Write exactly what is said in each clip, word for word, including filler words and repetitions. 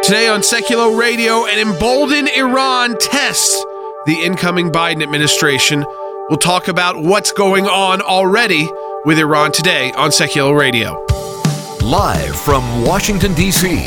Today on Secular Radio, an emboldened Iran tests the incoming Biden administration. We'll talk about what's going on already with Iran today on Secular Radio. Live from Washington, D C,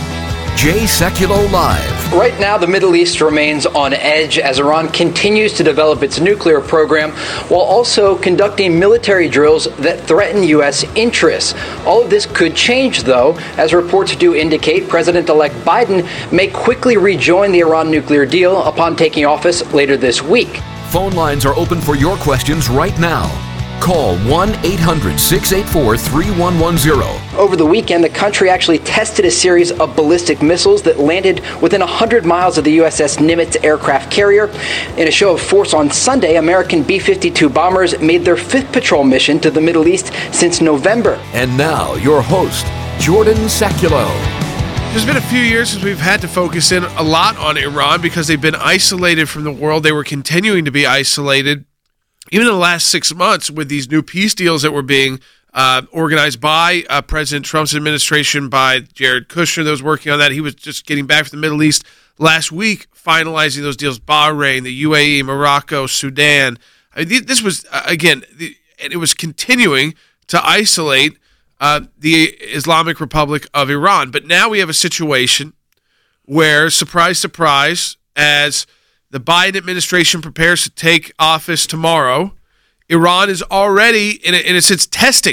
Jay Sekulow Live. Right now, the Middle East remains on edge as Iran continues to develop its nuclear program while also conducting military drills that threaten U S interests. All of this could change, though, as reports do indicate President-elect Biden may quickly rejoin the Iran nuclear deal upon taking office later this week. Phone lines are open for your questions right now. Call one eight hundred, six eight four, three one one zero. Over the weekend, the country actually tested a series of ballistic missiles that landed within one hundred miles of the U S S Nimitz aircraft carrier. In a show of force on Sunday, American B fifty-two bombers made their fifth patrol mission to the Middle East since November. And now, your host, Jordan Sekulow. There's been a few years since we've had to focus in a lot on Iran because they've been isolated from the world. They were continuing to be isolated. Even in the last six months with these new peace deals that were being uh, organized by uh, President Trump's administration, by Jared Kushner that was working on that. He was just getting back from the Middle East last week, finalizing those deals. Bahrain, the U A E, Morocco, Sudan. I mean, this was, uh, again, the, and it was continuing to isolate uh, the Islamic Republic of Iran. But now we have a situation where, surprise, surprise, as the Biden administration prepares to take office tomorrow, Iran is already, in a, in a sense, testing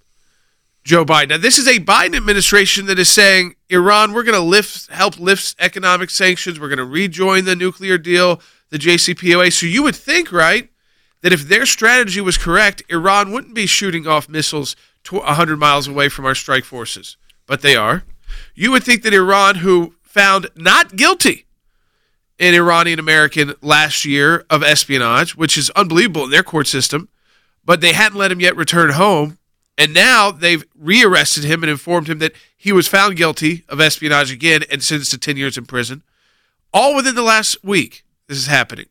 Joe Biden. Now, this is a Biden administration that is saying, Iran, we're going to lift, help lift economic sanctions. We're going to rejoin the nuclear deal, the J C P O A. So you would think, right, that if their strategy was correct, Iran wouldn't be shooting off missiles to one hundred miles away from our strike forces. But they are. You would think that Iran, who found not guilty an Iranian-American last year of espionage, which is unbelievable in their court system, but they hadn't let him yet return home, and now they've rearrested him and informed him that he was found guilty of espionage again and sentenced to ten years in prison. All within the last week, this is happening.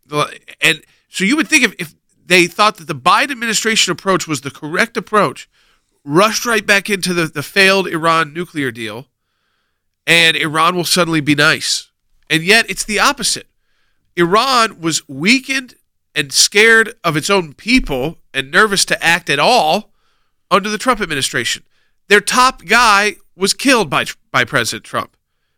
And so you would think if, if they thought that the Biden administration approach was the correct approach, rushed right back into the, the failed Iran nuclear deal, and Iran will suddenly be nice. And yet, it's the opposite. Iran was weakened and scared of its own people and nervous to act at all under the Trump administration. Their top guy was killed by by President Trump,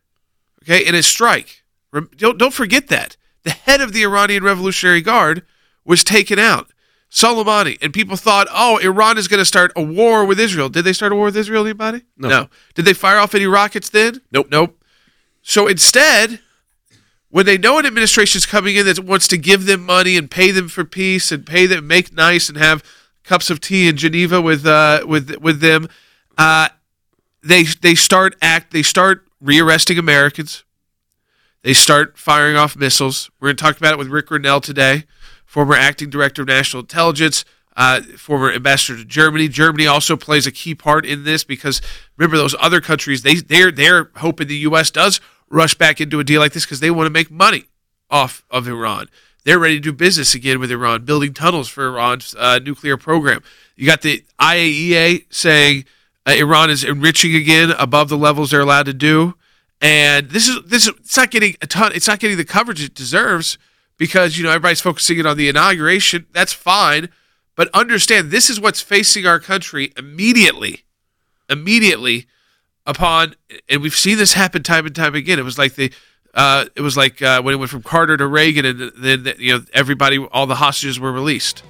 okay, in a strike. Don't, don't forget that. The head of the Iranian Revolutionary Guard was taken out, Soleimani, and people thought, oh, Iran is going to start a war with Israel. Did they start a war with Israel, anybody? No. no. Did they fire off any rockets then? Nope. Nope. So instead, when they know an administration is coming in that wants to give them money and pay them for peace and pay them, make nice and have cups of tea in Geneva with uh, with with them, uh, they they start act they start rearresting Americans. They start firing off missiles. We're going to talk about it with Rick Grenell today, former acting director of national intelligence, uh, former ambassador to Germany. Germany also plays a key part in this because remember those other countries they they're they're hoping the U S does rush back into a deal like this because they want to make money off of Iran. They're ready to do business again with Iran, building tunnels for Iran's uh, nuclear program. You got the I A E A saying uh, Iran is enriching again above the levels they're allowed to do, and this is this is it's not getting a ton. It's not getting the coverage it deserves because you know everybody's focusing it on the inauguration. That's fine, but understand this is what's facing our country immediately, immediately. Upon, and we've seen this happen time and time again. It was like the, uh, it was like uh, when it went from Carter to Reagan, and then you know everybody, all the hostages were released.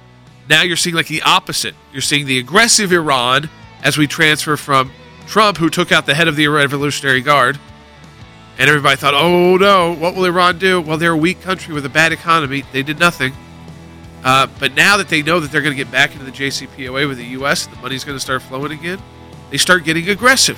Now you're seeing like the opposite. You're seeing the aggressive Iran as we transfer from Trump, who took out the head of the Revolutionary Guard, and everybody thought, oh no, what will Iran do? Well, they're a weak country with a bad economy. They did nothing. Uh, but now that they know that they're going to get back into the J C P O A with the U S, the money's going to start flowing again. They start getting aggressive.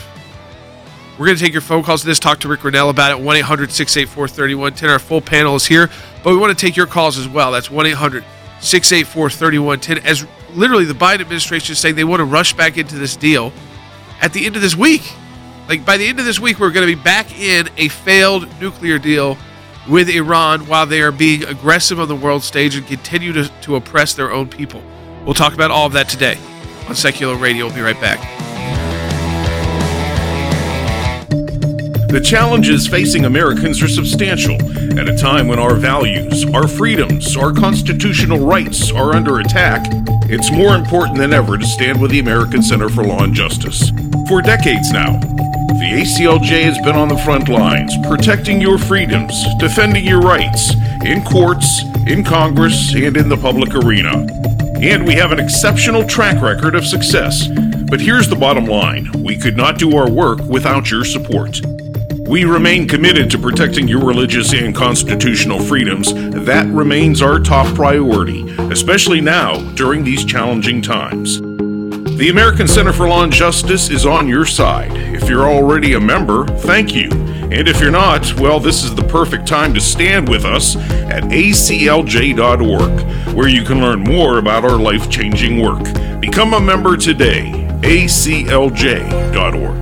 We're going to take your phone calls to this. Talk to Rick Grenell about it. one eight hundred, six eight four, three one one zero. Our full panel is here. But we want to take your calls as well. That's one eight hundred, six eight four, three one one zero. As literally the Biden administration is saying they want to rush back into this deal at the end of this week. Like by the end of this week, we're going to be back in a failed nuclear deal with Iran while they are being aggressive on the world stage and continue to, to oppress their own people. We'll talk about all of that today on Secular Radio. We'll be right back. The challenges facing Americans are substantial at a time when our values, our freedoms, our constitutional rights are under attack. It's more important than ever to stand with the American Center for Law and Justice. For decades now, the A C L J has been on the front lines, protecting your freedoms, defending your rights, in courts, in Congress, and in the public arena. And we have an exceptional track record of success. But here's the bottom line. We could not do our work without your support. We remain committed to protecting your religious and constitutional freedoms. That remains our top priority, especially now during these challenging times. The American Center for Law and Justice is on your side. If you're already a member, thank you. And if you're not, well, this is the perfect time to stand with us at A C L J dot org, where you can learn more about our life-changing work. Become a member today, A C L J dot org.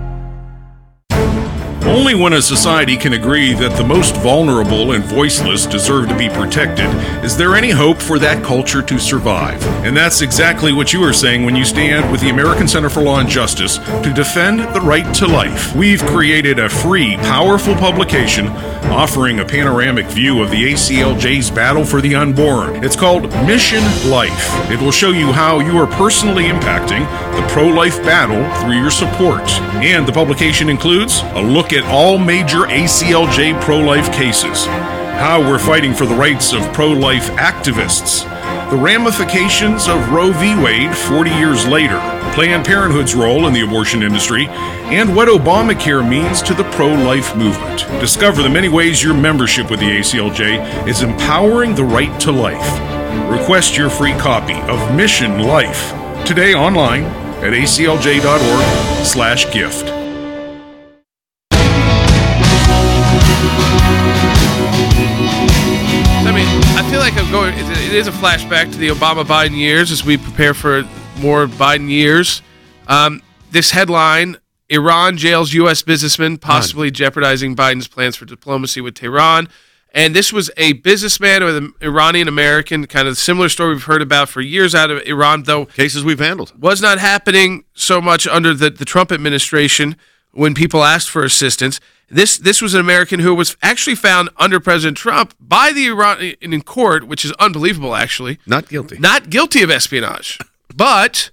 Only when a society can agree that the most vulnerable and voiceless deserve to be protected is there any hope for that culture to survive. And that's exactly what you are saying when you stand with the American Center for Law and Justice to defend the right to life. We've created a free, powerful publication offering a panoramic view of the A C L J's battle for the unborn. It's called Mission Life. It will show you how you are personally impacting the pro-life battle through your support. And the publication includes a look at all major A C L J pro-life cases, how we're fighting for the rights of pro-life activists, the ramifications of Roe v. Wade forty years later, Planned Parenthood's role in the abortion industry, and what Obamacare means to the pro-life movement. Discover the many ways your membership with the A C L J is empowering the right to life. Request your free copy of Mission Life today online at A C L J dot org slash gift. I mean, I feel like I'm going, it is a flashback to the Obama-Biden years as we prepare for more Biden years. Um, this headline, Iran jails U S businessman, possibly jeopardizing Biden's plans for diplomacy with Tehran. And this was a businessman with an Iranian-American, kind of similar story we've heard about for years out of Iran, though. Cases we've handled. Was not happening so much under the, the Trump administration when people asked for assistance. This this was an American who was actually found under President Trump by the Iran in court, which is unbelievable, actually. Not guilty. Not guilty of espionage. But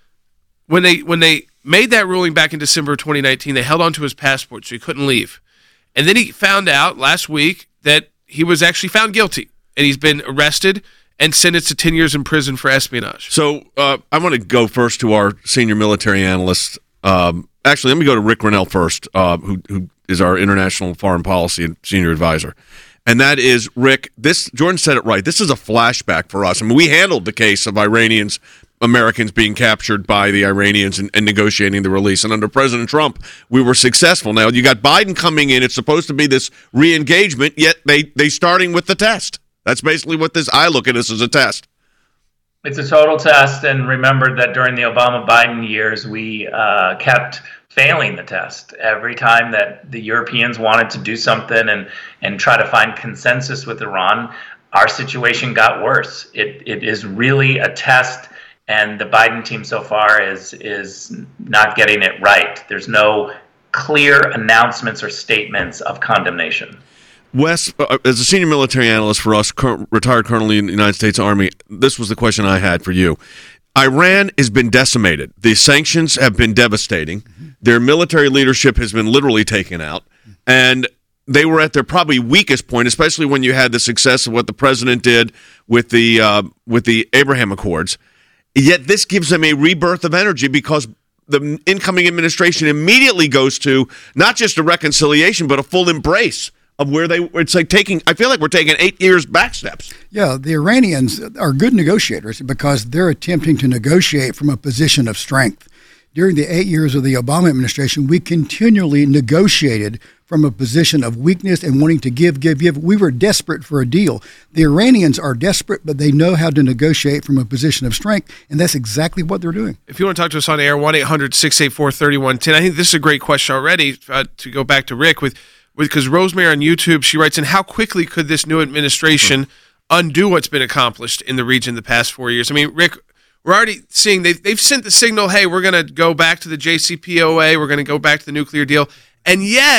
when they when they made that ruling back in December of twenty nineteen, they held onto his passport so he couldn't leave. And then he found out last week that he was actually found guilty, and he's been arrested and sentenced to ten years in prison for espionage. So uh, I want to go first to our senior military analyst. Um, actually, let me go to Rick Grinnell first, uh, who who is our international foreign policy and senior advisor. And that is, Rick, this Jordan said it right. This is a flashback for us. I mean, we handled the case of Iranians, Americans being captured by the Iranians and, and negotiating the release. And under President Trump, we were successful. Now, you got Biden coming in. It's supposed to be this re-engagement, yet they, they starting with the test. That's basically what this, I look at this as a test. It's a total test, and remember that during the Obama-Biden years, we uh, kept failing the test. Every time that the Europeans wanted to do something and, and try to find consensus with Iran, our situation got worse. It It is really a test, and the Biden team so far is is not getting it right. There's no clear announcements or statements of condemnation. Wes, uh, as a senior military analyst for us, cur- retired colonel in the United States Army, this was the question I had for you. Iran has been decimated. The sanctions have been devastating. Mm-hmm. Their military leadership has been literally taken out. And they were at their probably weakest point, especially when you had the success of what the president did with the uh, with the Abraham Accords. Yet this gives them a rebirth of energy because the incoming administration immediately goes to not just a reconciliation, but a full embrace of where they, it's like taking, I feel like we're taking eight years back steps. Yeah, the Iranians are good negotiators because they're attempting to negotiate from a position of strength. During the eight years of the Obama administration, we continually negotiated from a position of weakness and wanting to give, give, give. We were desperate for a deal. The Iranians are desperate, but they know how to negotiate from a position of strength, and that's exactly what they're doing. If you want to talk to us on air, one eight hundred six eight four three one one zero. I think this is a great question already, uh, to go back to Rick, with because Rosemary on YouTube, she writes in, how quickly could this new administration undo what's been accomplished in the region the past four years? I mean, Rick, we're already seeing they've, they've sent the signal, hey, we're going to go back to the J C P O A, we're going to go back to the nuclear deal, and yet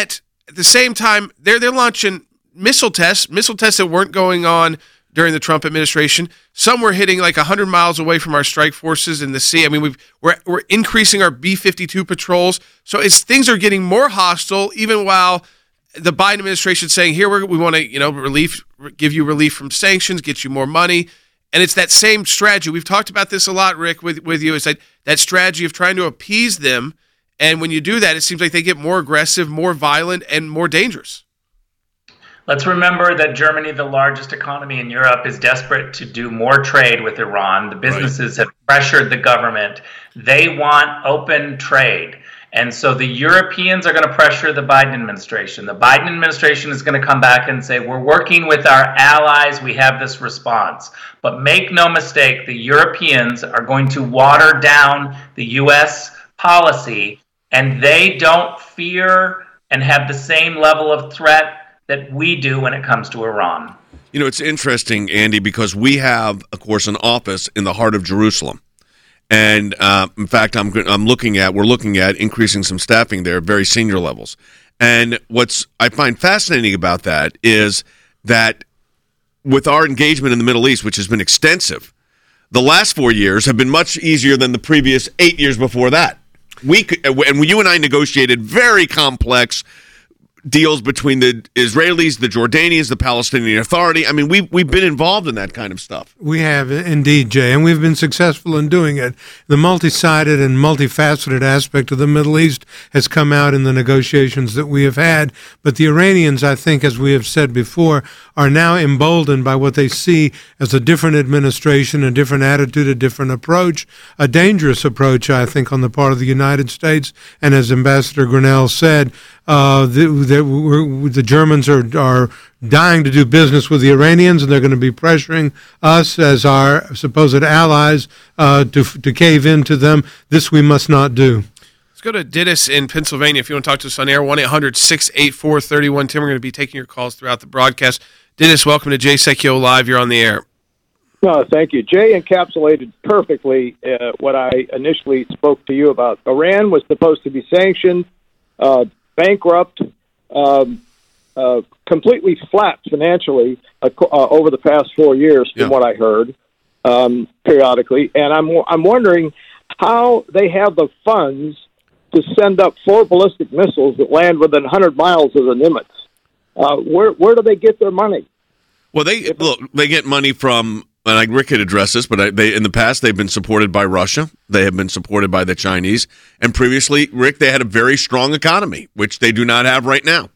at the same time, they're they're launching missile tests, missile tests that weren't going on during the Trump administration. Some were hitting like one hundred miles away from our strike forces in the sea. I mean, we've, we're we're increasing our B fifty-two patrols. So it's things are getting more hostile, even while the Biden administration is saying, here, we're, we want to, you know, relief, give you relief from sanctions, get you more money. And it's that same strategy. We've talked about this a lot, Rick, with, with you. It's that, that strategy of trying to appease them. And when you do that, it seems like they get more aggressive, more violent, and more dangerous. Let's remember that Germany, the largest economy in Europe, is desperate to do more trade with Iran. The businesses right. have pressured the government. They want open trade. And so the Europeans are going to pressure the Biden administration. The Biden administration is going to come back and say, we're working with our allies. We have this response. But make no mistake, the Europeans are going to water down the U S policy, and they don't fear and have the same level of threat that we do when it comes to Iran. You know, it's interesting, Andy, because we have, of course, an office in the heart of Jerusalem. And uh, in fact, I'm I'm looking at we're looking at increasing some staffing there, at very senior levels. And what's I find fascinating about that is that with our engagement in the Middle East, which has been extensive, the last four years have been much easier than the previous eight years before that. We could, and you and I negotiated very complex deals between the Israelis, the Jordanians, the Palestinian Authority. I mean, we, we've been involved in that kind of stuff. We have, indeed, Jay, and we've been successful in doing it. The multi-sided and multifaceted aspect of the Middle East has come out in the negotiations that we have had, but the Iranians, I think, as we have said before, are now emboldened by what they see as a different administration, a different attitude, a different approach, a dangerous approach, I think, on the part of the United States. And as Ambassador Grinnell said, uh, the, the, the Germans are, are dying to do business with the Iranians, and they're going to be pressuring us as our supposed allies uh, to to cave into them. This we must not do. Let's go to Dennis in Pennsylvania. If you want to talk to us on air, one eight hundred six eight four three one one zero. We're going to be taking your calls throughout the broadcast. Dennis, welcome to Jay Secchio Live. You're on the air. No, thank you. Jay encapsulated perfectly uh, what I initially spoke to you about. Iran was supposed to be sanctioned, uh, bankrupt, um, uh, completely flat financially uh, uh, over the past four years, from yeah. what I heard um, periodically. And I'm I'm wondering how they have the funds to send up four ballistic missiles that land within one hundred miles of the Nimitz. Uh, where where do they get their money? Well, they look. They get money from, and I, Rick could address this, but I, they in the past they've been supported by Russia. They have been supported by the Chinese, and previously, Rick, they had a very strong economy, which they do not have right now.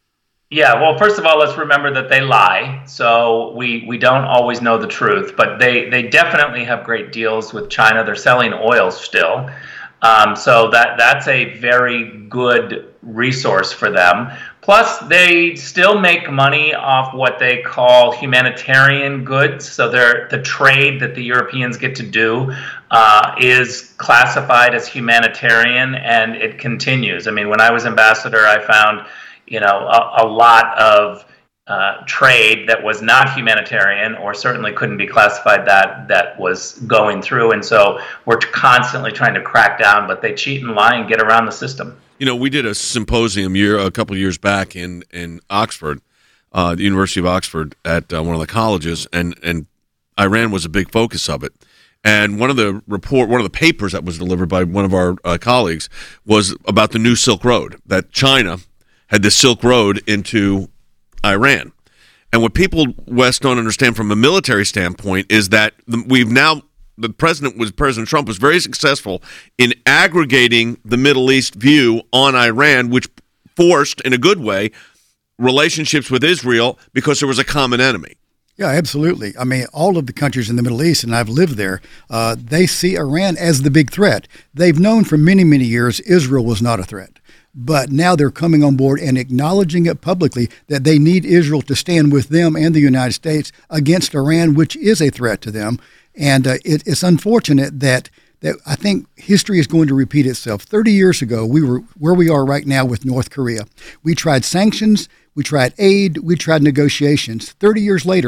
Yeah, well, first of all, let's remember that they lie, so we, we don't always know the truth, but they, they definitely have great deals with China. They're selling oil still, um, so that that's a very good resource for them. Plus, they still make money off what they call humanitarian goods. So they're, the trade that the Europeans get to do uh, is classified as humanitarian, and it continues. I mean, when I was ambassador, I found, you know, a, a lot of uh, trade that was not humanitarian, or certainly couldn't be classified that that was going through. And so we're constantly trying to crack down, but they cheat and lie and get around the system. You know, we did a symposium year a couple of years back in in Oxford, uh, the University of Oxford, at uh, one of the colleges, and and Iran was a big focus of it. And one of the report, one of the papers that was delivered by one of our uh, colleagues was about the new Silk Road, that China had the Silk Road into Iran. And what people West don't understand from a military standpoint is that we've now. The president was President Trump was very successful in aggregating the Middle East view on Iran, which forced, in a good way, relationships with Israel because there was a common enemy. Yeah, absolutely. I mean, all of the countries in the Middle East, and I've lived there, uh, they see Iran as the big threat. They've known for many, many years Israel was not a threat. But now they're coming on board and acknowledging it publicly that they need Israel to stand with them and the United States against Iran, which is a threat to them. And uh, it, it's unfortunate that that I think history is going to repeat itself. thirty years ago, we were where we are right now with North Korea. We tried sanctions, we tried aid, we tried negotiations. thirty years later,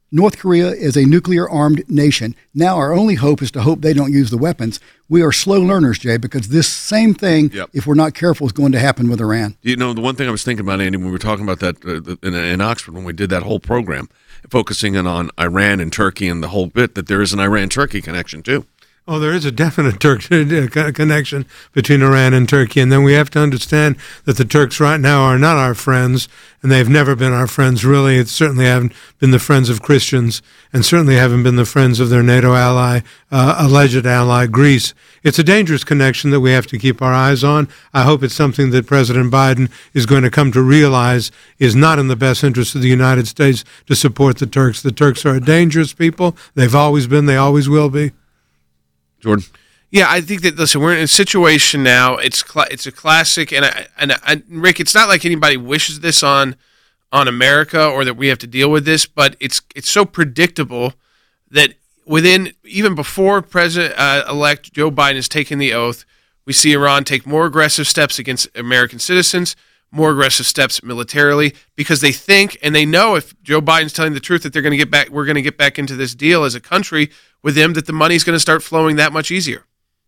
North Korea is a nuclear-armed nation. Now our only hope is to hope they don't use the weapons. We are slow learners, Jay, because this same thing, Yep. if we're not careful, is going to happen with Iran. You know, the one thing I was thinking about, Andy, when we were talking about that uh, in, in Oxford, when we did that whole program, focusing in on Iran and Turkey and the whole bit, that there is an Iran-Turkey connection, too. Oh, there is a definite Turk connection between Iran and Turkey. And then we have to understand that the Turks right now are not our friends, and they've never been our friends, really. It certainly haven't been the friends of Christians, and certainly haven't been the friends of their NATO ally, uh, alleged ally, Greece. It's a dangerous connection that we have to keep our eyes on. I hope it's something that President Biden is going to come to realize is not in the best interest of the United States to support the Turks. The Turks are a dangerous people. They've always been. They always will be. Jordan? Yeah, I think that, listen, we're in a situation now, it's cl- it's a classic, and, I, and I, Rick, it's not like anybody wishes this on on America or that we have to deal with this, but it's it's so predictable that within, even before President-elect uh, Joe Biden has taken the oath, we see Iran take more aggressive steps against American citizens, more aggressive steps militarily, because they think and they know if Joe Biden's telling the truth that they're going to get back, we're going to get back into this deal as a country with them, that the money's going to start flowing that much easier.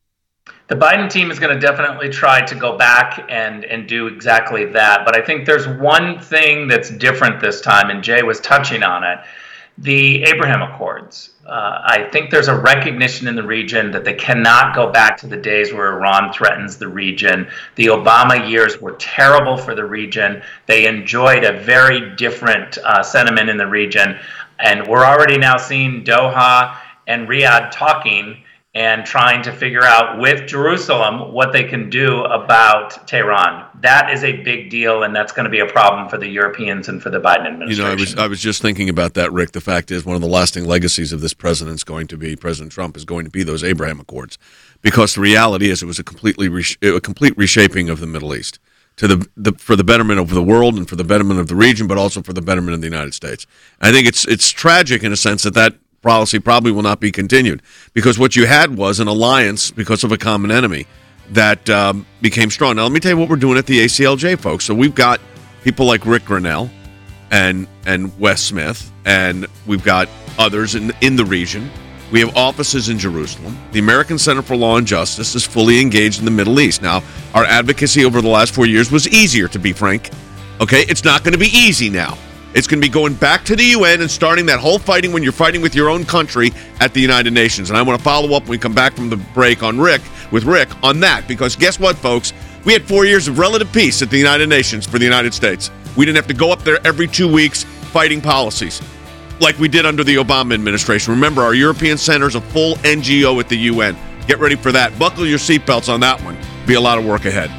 The Biden team is going to definitely try to go back and, and do exactly that. But I think there's one thing that's different this time, and Jay was touching on it, the Abraham Accords. Uh, I think there's a recognition in the region that they cannot go back to the days where Iran threatens the region. The Obama years were terrible for the region. They enjoyed a very different uh, sentiment in the region. And we're already now seeing Doha and Riyadh talking and trying to figure out with Jerusalem what they can do about Tehran. That is a big deal, and that's going to be a problem for the Europeans and for the Biden administration. You know, I was I was just thinking about that, Rick. The fact is, one of the lasting legacies of this president's going to be, President Trump, is going to be those Abraham Accords, because the reality is it was a completely resh- a complete reshaping of the Middle East to the, the for the betterment of the world and for the betterment of the region, but also for the betterment of the United States. I think it's it's tragic in a sense that that policy probably will not be continued, because what you had was an alliance because of a common enemy that um, became strong. Now, let me tell you what we're doing at the A C L J, folks. So we've got people like Rick Grinnell and and Wes Smith, and we've got others in in the region. We have offices in Jerusalem. The American Center for Law and Justice is fully engaged in the Middle East. Now, our advocacy over the last four years was easier, to be frank. Okay, it's not going to be easy now. It's going to be going back to the U N and starting that whole fighting when you're fighting with your own country at the United Nations. And I want to follow up when we come back from the break on Rick, with Rick, on that. Because guess what, folks? We had four years of relative peace at the United Nations for the United States. We didn't have to go up there every two weeks fighting policies like we did under the Obama administration. Remember, our European Center is a full N G O at the U N. Get ready for that. Buckle your seatbelts on that one. Be a lot of work ahead.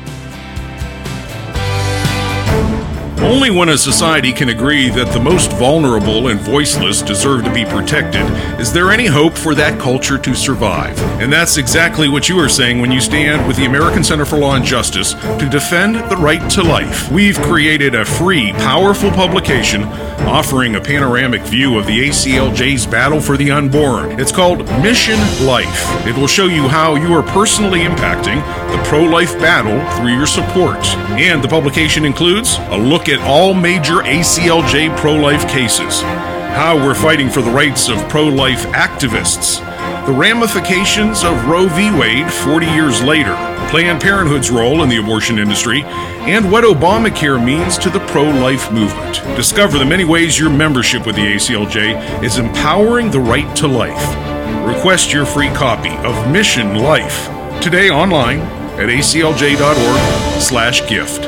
Only when a society can agree that the most vulnerable and voiceless deserve to be protected is there any hope for that culture to survive. And that's exactly what you are saying when you stand with the American Center for Law and Justice to defend the right to life. We've created a free, powerful publication offering a panoramic view of the A C L J's battle for the unborn. It's called Mission Life. It will show you how you are personally impacting the pro-life battle through your support. And the publication includes a look at all major A C L J pro-life cases, how we're fighting for the rights of pro-life activists, the ramifications of Roe v. Wade forty years later, Planned Parenthood's role in the abortion industry, and what Obamacare means to the pro-life movement. Discover the many ways your membership with the A C L J is empowering the right to life. Request your free copy of Mission Life today online at A C L J dot org slash gift.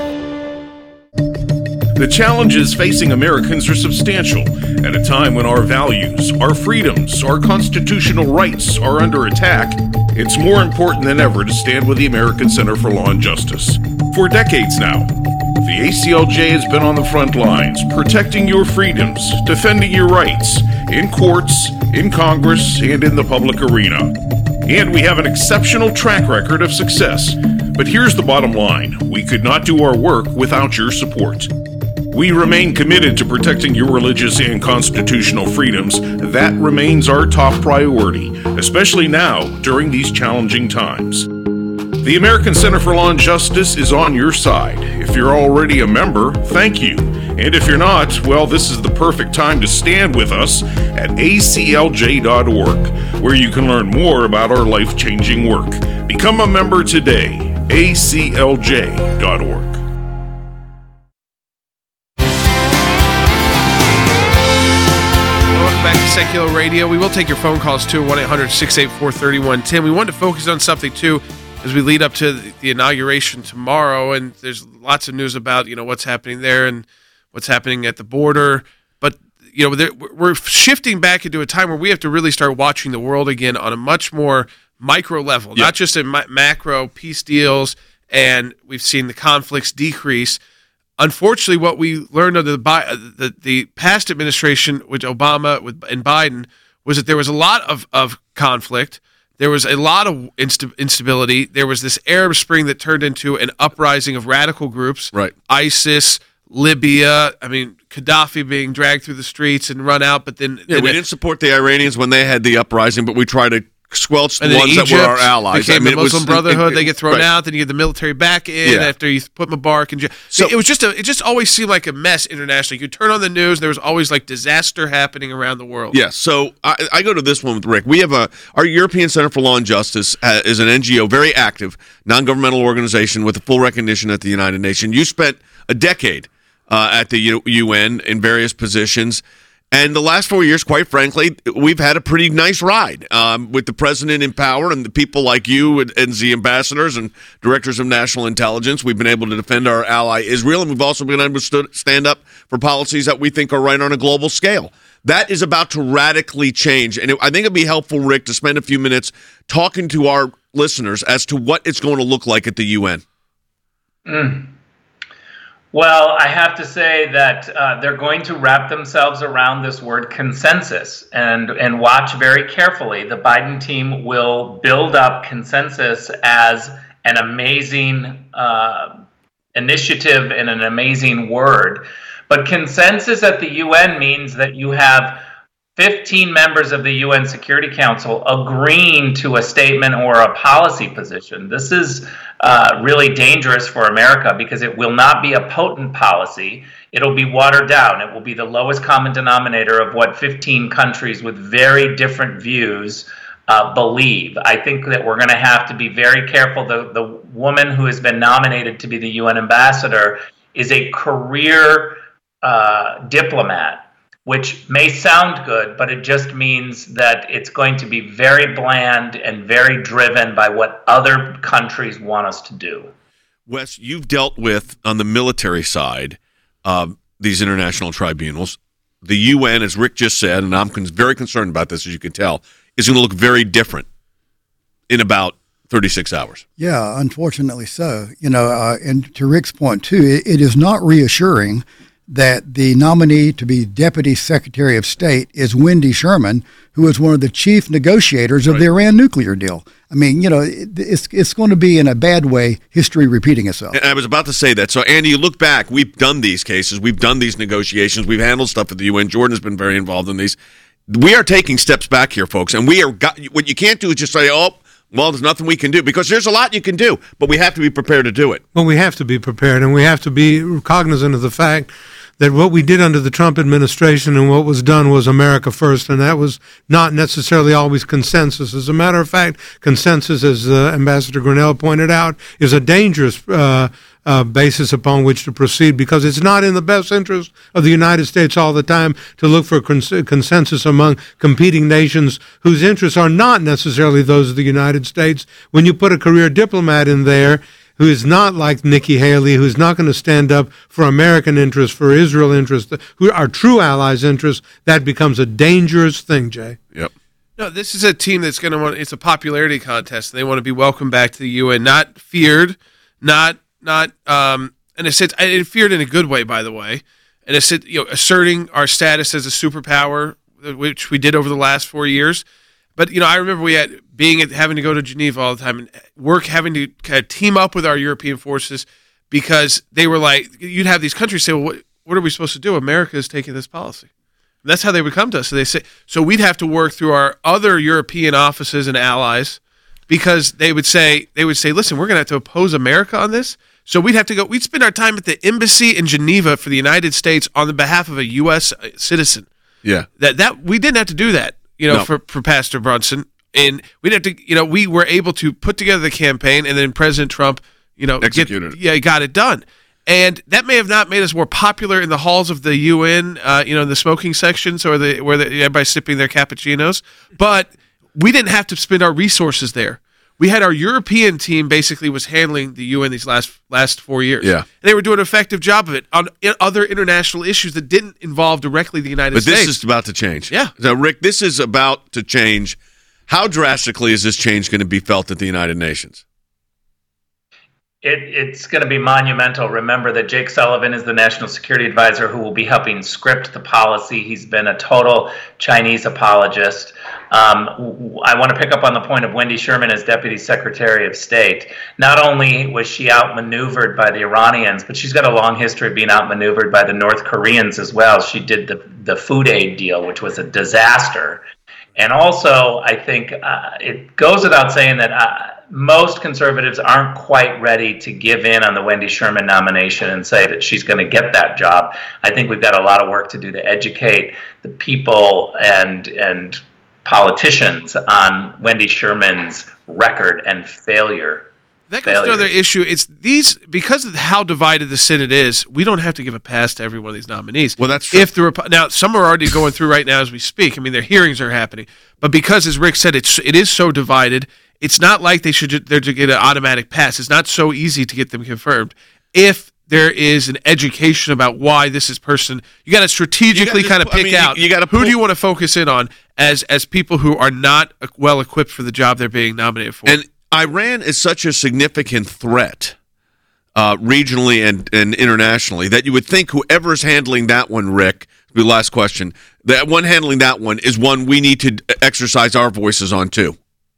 The challenges facing Americans are substantial at a time when our values, our freedoms, our constitutional rights are under attack. It's more important than ever to stand with the American Center for Law and Justice. For decades now, the A C L J has been on the front lines, protecting your freedoms, defending your rights, in courts, in Congress, and in the public arena. And we have an exceptional track record of success. But here's the bottom line. We could not do our work without your support. We remain committed to protecting your religious and constitutional freedoms. That remains our top priority, especially now during these challenging times. The American Center for Law and Justice is on your side. If you're already a member, thank you. And if you're not, well, this is the perfect time to stand with us at A C L J dot org, where you can learn more about our life-changing work. Become a member today, A C L J dot org. Back to Secular Radio. We will take your phone calls too, one eight hundred six eight four three one one zero. We wanted to focus on something too as we lead up to the inauguration tomorrow, and there's lots of news about, you know, what's happening there and what's happening at the border. But, you know, there, we're shifting back into a time where we have to really start watching the world again on a much more micro level, Yeah. not just in ma- macro peace deals, and we've seen the conflicts decrease. Unfortunately, what we learned under the, Bi- the the past administration with Obama with, and Biden was that there was a lot of, of conflict. There was a lot of insta- instability. There was this Arab Spring that turned into an uprising of radical groups. Right. ISIS, Libya. I mean, Gaddafi being dragged through the streets and run out. But then, Yeah, then we it- didn't support the Iranians when they had the uprising, but we tried to squelch the and then ones Egypt that were our allies. became I mean, the it was- Muslim Brotherhood. it- it- they get thrown right. out. Then you get the military back in Yeah. after you put Mubarak in jail. So it was just a. It just always seemed like a mess internationally. You turn on the news, there was always like disaster happening around the world. Yes. So I, I go to this one with Rick. We have a our European Center for Law and Justice uh, is an N G O, very active, non-governmental organization with a full recognition at the United Nations. You spent a decade uh, at the U- UN in various positions. And the last four years, quite frankly, we've had a pretty nice ride um, with the president in power and the people like you and, and the ambassadors and directors of national intelligence. We've been able to defend our ally Israel, and we've also been able to st- stand up for policies that we think are right on a global scale. That is about to radically change. And it, I think it'd be helpful, Rick, to spend a few minutes talking to our listeners as to what it's going to look like at the U N. Mm. Well, I have to say that uh, they're going to wrap themselves around this word consensus and, and watch very carefully. The Biden team will build up consensus as an amazing uh, initiative and an amazing word. But consensus at the U N means that you have fifteen members of the U N Security Council agreeing to a statement or a policy position. This is uh, really dangerous for America because it will not be a potent policy. It'll be watered down. It will be the lowest common denominator of what fifteen countries with very different views uh, believe. I think that we're going to have to be very careful. The, the woman who has been nominated to be the U N ambassador is a career uh, diplomat, which may sound good, but it just means that it's going to be very bland and very driven by what other countries want us to do. Wes, you've dealt with, on the military side, uh, these international tribunals. The U N, as Rick just said, and I'm con- very concerned about this, as you can tell, is going to look very different in about thirty-six hours. Yeah, unfortunately so. You know, uh, and to Rick's point, too, it, it is not reassuring that the nominee to be Deputy Secretary of State is Wendy Sherman, who is one of the chief negotiators of Right. the Iran nuclear deal. I mean, you know, it, it's it's going to be, in a bad way, history repeating itself. And I was about to say that. So, Andy, you look back, we've done these cases, we've done these negotiations, we've handled stuff at the U N. Jordan has been very involved in these. We are taking steps back here, folks, and we are got, what you can't do is just say, oh, well, there's nothing we can do, because there's a lot you can do, but we have to be prepared to do it. Well, we have to be prepared, and we have to be cognizant of the fact that what we did under the Trump administration and what was done was America first, and that was not necessarily always consensus. As a matter of fact, consensus, as uh, Ambassador Grinnell pointed out, is a dangerous uh, uh, basis upon which to proceed, because it's not in the best interest of the United States all the time to look for cons- consensus among competing nations whose interests are not necessarily those of the United States. When you put a career diplomat in there who is not like Nikki Haley, who's not going to stand up for American interests, for Israel interests, who are true allies' interests, that becomes a dangerous thing, Jay. Yep. No, this is a team that's going to want. It's a popularity contest, and they want to be welcomed back to the U N, not feared, not not. Um, and it's it, it feared in a good way, by the way. And it's you know asserting our status as a superpower, which we did over the last four years. But you know, I remember we had being at, having to go to Geneva all the time and work, having to kind of team up with our European forces, because they were like, you'd have these countries say, "Well, what, what are we supposed to do? America is taking this policy." And that's how they would come to us. So they say, so we'd have to work through our other European offices and allies, because they would say, they would say, "Listen, we're going to have to oppose America on this So we'd have to go, we'd spend our time at the embassy in Geneva for the United States on the behalf of a U S citizen. Yeah. That, that, we didn't have to do that, you know, No. for, for Pastor Brunson. And we'd have to, you know, we were able to put together the campaign, and then President Trump, you know, Executed get, it. yeah, got it done. And that may have not made us more popular in the halls of the U N, uh, you know, in the smoking sections or the where the, everybody's sipping their cappuccinos, but we didn't have to spend our resources there. We had our European team basically was handling the U N these last last four years. Yeah. And they were doing an effective job of it on i- other international issues that didn't involve directly the United But States. this is about to change. Yeah. So, Rick, this is about to change. How drastically is this change going to be felt at the United Nations? It, it's going to be monumental. Remember that Jake Sullivan is the National Security Advisor who will be helping script the policy. He's been a total Chinese apologist. Um, w- I want to pick up on the point of Wendy Sherman as Deputy Secretary of State. Not only was she outmaneuvered by the Iranians, but she's got a long history of being outmaneuvered by the North Koreans as well. She did the, the food aid deal, which was a disaster. And also, I think uh, it goes without saying that uh, most conservatives aren't quite ready to give in on the Wendy Sherman nomination and say that she's going to get that job. I think we've got a lot of work to do to educate the people and and politicians on Wendy Sherman's record and failure. That goes to failures. another issue. It's these because of how divided the Senate is. We don't have to give a pass to every one of these nominees. Well, that's true. If the Repu- now some are already going through right now as we speak. I mean, their hearings are happening, but because, as Rick said, it's it is so divided. It's not like they should ju- they're to get an automatic pass. It's not so easy to get them confirmed. If there is an education about why this is person, you got to strategically You gotta kind of just- I pick mean, you- out you gotta who pull- do you want to focus in on as as people who are not uh, well equipped for the job they're being nominated for. And Iran is such a significant threat uh, regionally and, and internationally that you would think whoever's handling that one, Rick, the last question, that one handling that one is one we need to exercise our voices on too.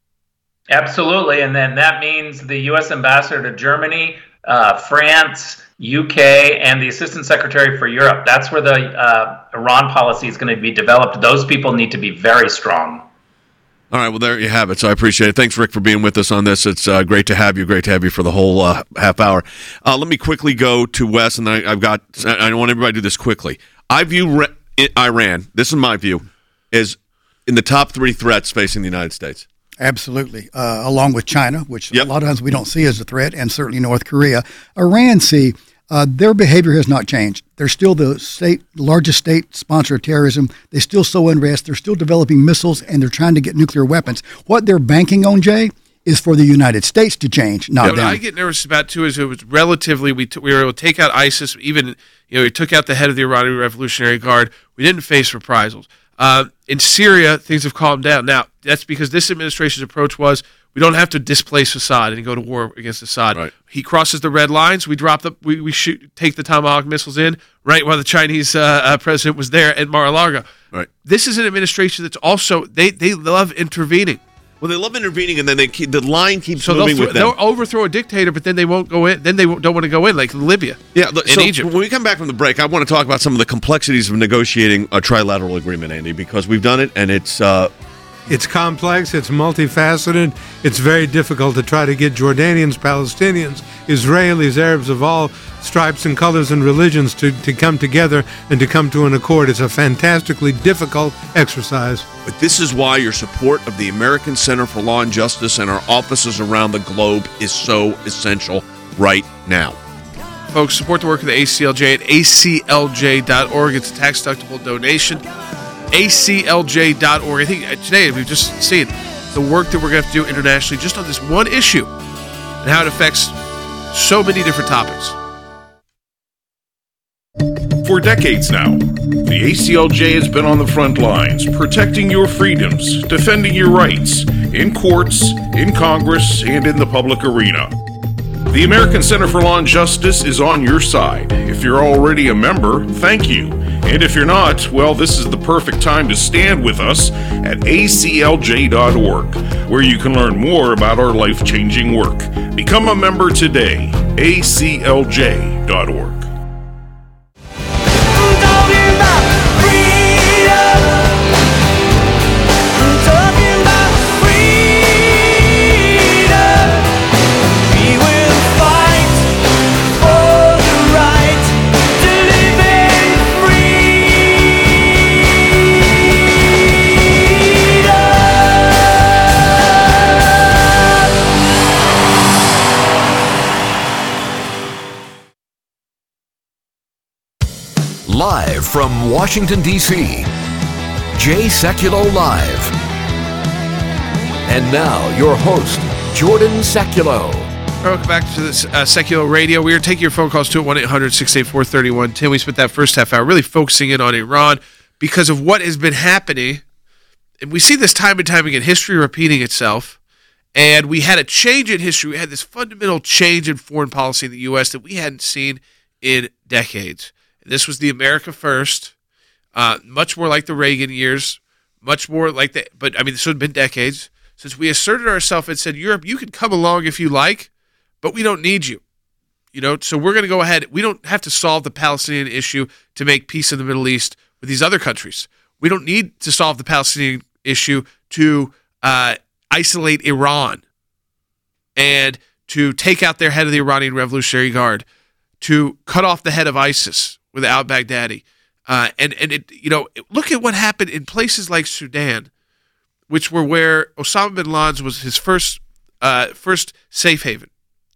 Absolutely, and then that means the U S ambassador to Germany, uh, France, U K, and the Assistant Secretary for Europe. That's where the uh, Iran policy is going to be developed. Those people need to be very strong. All right, well, there you have it. So I appreciate it. Thanks, Rick, for being with us on this. It's uh, great to have you. Great to have you for the whole uh, half hour. Uh, let me quickly go to Wes, and then I, I've got. I want everybody to do this quickly. I view Re- Iran. This is my view, is in the top three threats facing the United States. Absolutely, uh, along with China, which Yep. a lot of times we don't see as a threat, and certainly North Korea. Iran, see, uh, their behavior has not changed. They're still the state largest state sponsor of terrorism. They still sow unrest. They're still developing missiles, and they're trying to get nuclear weapons. What they're banking on, Jay, is for the United States to change, not What them. I get nervous about too is it was relatively we t- we were able to take out ISIS. Even you know we took out the head of the Iranian Revolutionary Guard. We didn't face reprisals. Uh, in Syria, things have calmed down. Now that's because this administration's approach was we don't have to displace Assad and go to war against Assad. Right. He crosses the red lines. We drop the we, we shoot take the Tomahawk missiles in right while the Chinese uh, uh, president was there at Mar-a-Lago. Right. This is an administration that's also they they love intervening. Well, they love intervening, and then they keep, the line keeps So they'll, moving thro- with them. they'll overthrow a dictator, but then they won't go in. Then they won't- don't want to go in, like Libya. Yeah, look, in so Egypt. when we come back from the break, I want to talk about some of the complexities of negotiating a trilateral agreement, Andy, because we've done it, and it's uh, It's complex, it's multifaceted, it's very difficult to try to get Jordanians, Palestinians, Israelis, Arabs of all stripes and colors and religions to, to come together and to come to an accord. It's a fantastically difficult exercise. But this is why your support of the American Center for Law and Justice and our offices around the globe is so essential right now. Folks, support the work of the A C L J at A C L J dot org. It's a tax-deductible donation. A C L J dot org. I think today we've just seen the work that we're going to have to do internationally just on this one issue and how it affects so many different topics. For decades now, the A C L J has been on the front lines, protecting your freedoms, defending your rights, in courts, in Congress, and in the public arena. The American Center for Law and Justice is on your side. If you're already a member, thank you. And if you're not, well, this is the perfect time to stand with us at A C L J dot org, where you can learn more about our life-changing work. Become a member today, A C L J dot org. Live from Washington, D C, Jay Sekulow Live. And now, your host, Jordan Sekulow. Welcome back to this uh, Sekulow Radio. We are taking your phone calls to one eight hundred six eight four three one one zero. We spent that first half hour really focusing in on Iran because of what has been happening. And we see this time and time again, history repeating itself. And we had a change in history. We had this fundamental change in foreign policy in the U S that we hadn't seen in decades. And this was the America First, uh, much more like the Reagan years, much more like the, but I mean, this would have been decades since we asserted ourselves and said, Europe, you can come along if you like, but we don't need you. You know, so we're going to go ahead. We don't have to solve the Palestinian issue to make peace in the Middle East with these other countries. We don't need to solve the Palestinian issue to uh, isolate Iran and to take out their head of the Iranian Revolutionary Guard, to cut off the head of ISIS with al-Baghdadi. Uh, and, and it, you know, look at what happened in places like Sudan, which were where Osama bin Laden was his first uh, first safe haven.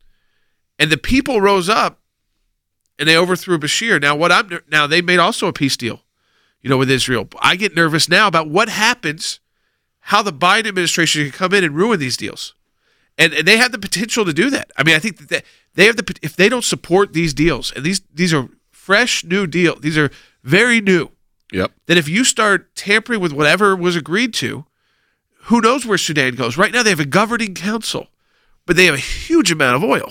And the people rose up and they overthrew Bashir. Now, what I'm now they made also a peace deal, you know, with Israel. I get nervous now about what happens, how the Biden administration can come in and ruin these deals, and and they have the potential to do that. I mean, I think that they, they have the if they don't support these deals, and these these are fresh new deals, these are very new. Yep. Then if you start tampering with whatever was agreed to, who knows where Sudan goes? Right now they have a governing council, but they have a huge amount of oil.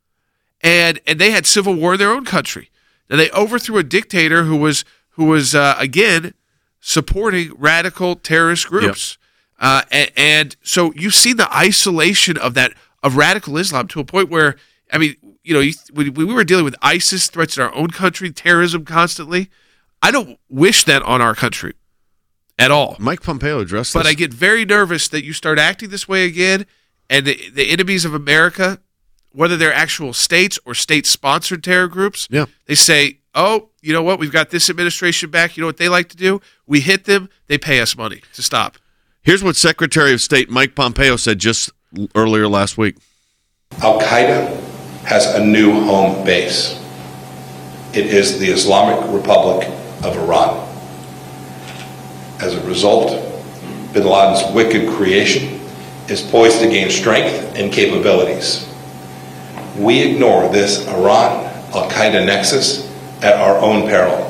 And and they had civil war in their own country. Now they overthrew a dictator who was who was uh, again supporting radical terrorist groups. Yep. Uh, and, and so you've seen the isolation of that of radical Islam to a point where, I mean, you know, you, we, we were dealing with ISIS threats in our own country, terrorism constantly. I don't wish that on our country at all. Mike Pompeo addressed but this. I get very nervous that you start acting this way again, and the, the enemies of America, whether they're actual states or state-sponsored terror groups, yeah. they say, oh, you know what, we've got this administration back. You know what they like to do? We hit them, they pay us money to stop. Here's what Secretary of State Mike Pompeo said just earlier last week. Al-Qaeda has a new home base. It is the Islamic Republic of Iran. As a result, bin Laden's wicked creation is poised to gain strength and capabilities. We ignore this Iran-Al-Qaeda nexus at our own peril.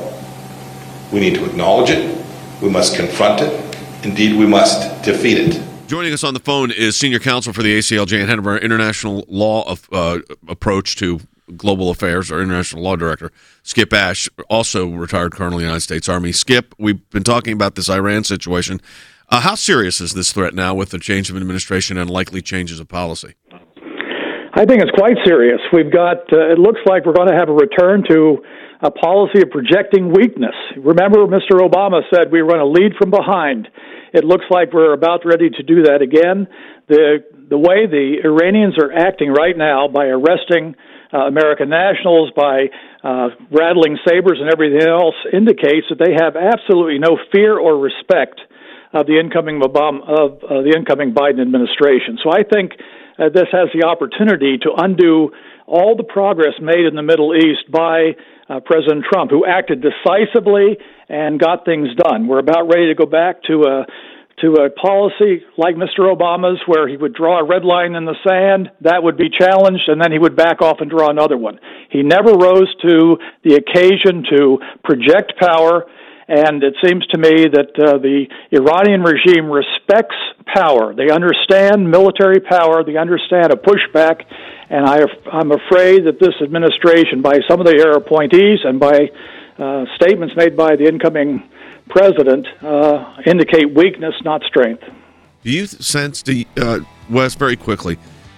We need to acknowledge it. We must confront it. Indeed, we must defeat it. Joining us on the phone is Senior Counsel for the A C L J and head of our International Law of, uh, approach to global affairs, our International Law Director, Skip Ash, also retired Colonel of the United States Army. Skip, we've been talking about this Iran situation. Uh, how serious is this threat now with the change of administration and likely changes of policy? I think it's quite serious. We've got, uh, it looks like we're going to have a return to a policy of projecting weakness. Remember, Mister Obama said we were going to lead from behind. It looks like we're about ready to do that again. The the way the Iranians are acting right now by arresting uh, American nationals, by uh, rattling sabers and everything else, indicates that they have absolutely no fear or respect of the incoming Obama, of uh, the incoming Biden administration. So I think uh, this has the opportunity to undo all the progress made in the Middle East by uh, President Trump, who acted decisively and got things done. We're about ready to go back to a to a policy like Mister Obama's, where he would draw a red line in the sand, that would be challenged, and then he would back off and draw another one. He never rose to the occasion to project power, and it seems to me that uh, the Iranian regime respects power. They understand military power. They understand a pushback, and I, I'm afraid that this administration, by some of the air appointees and by uh, statements made by the incoming president, uh, indicate weakness, not strength. Do you sense, do you, uh, Wes, very quickly,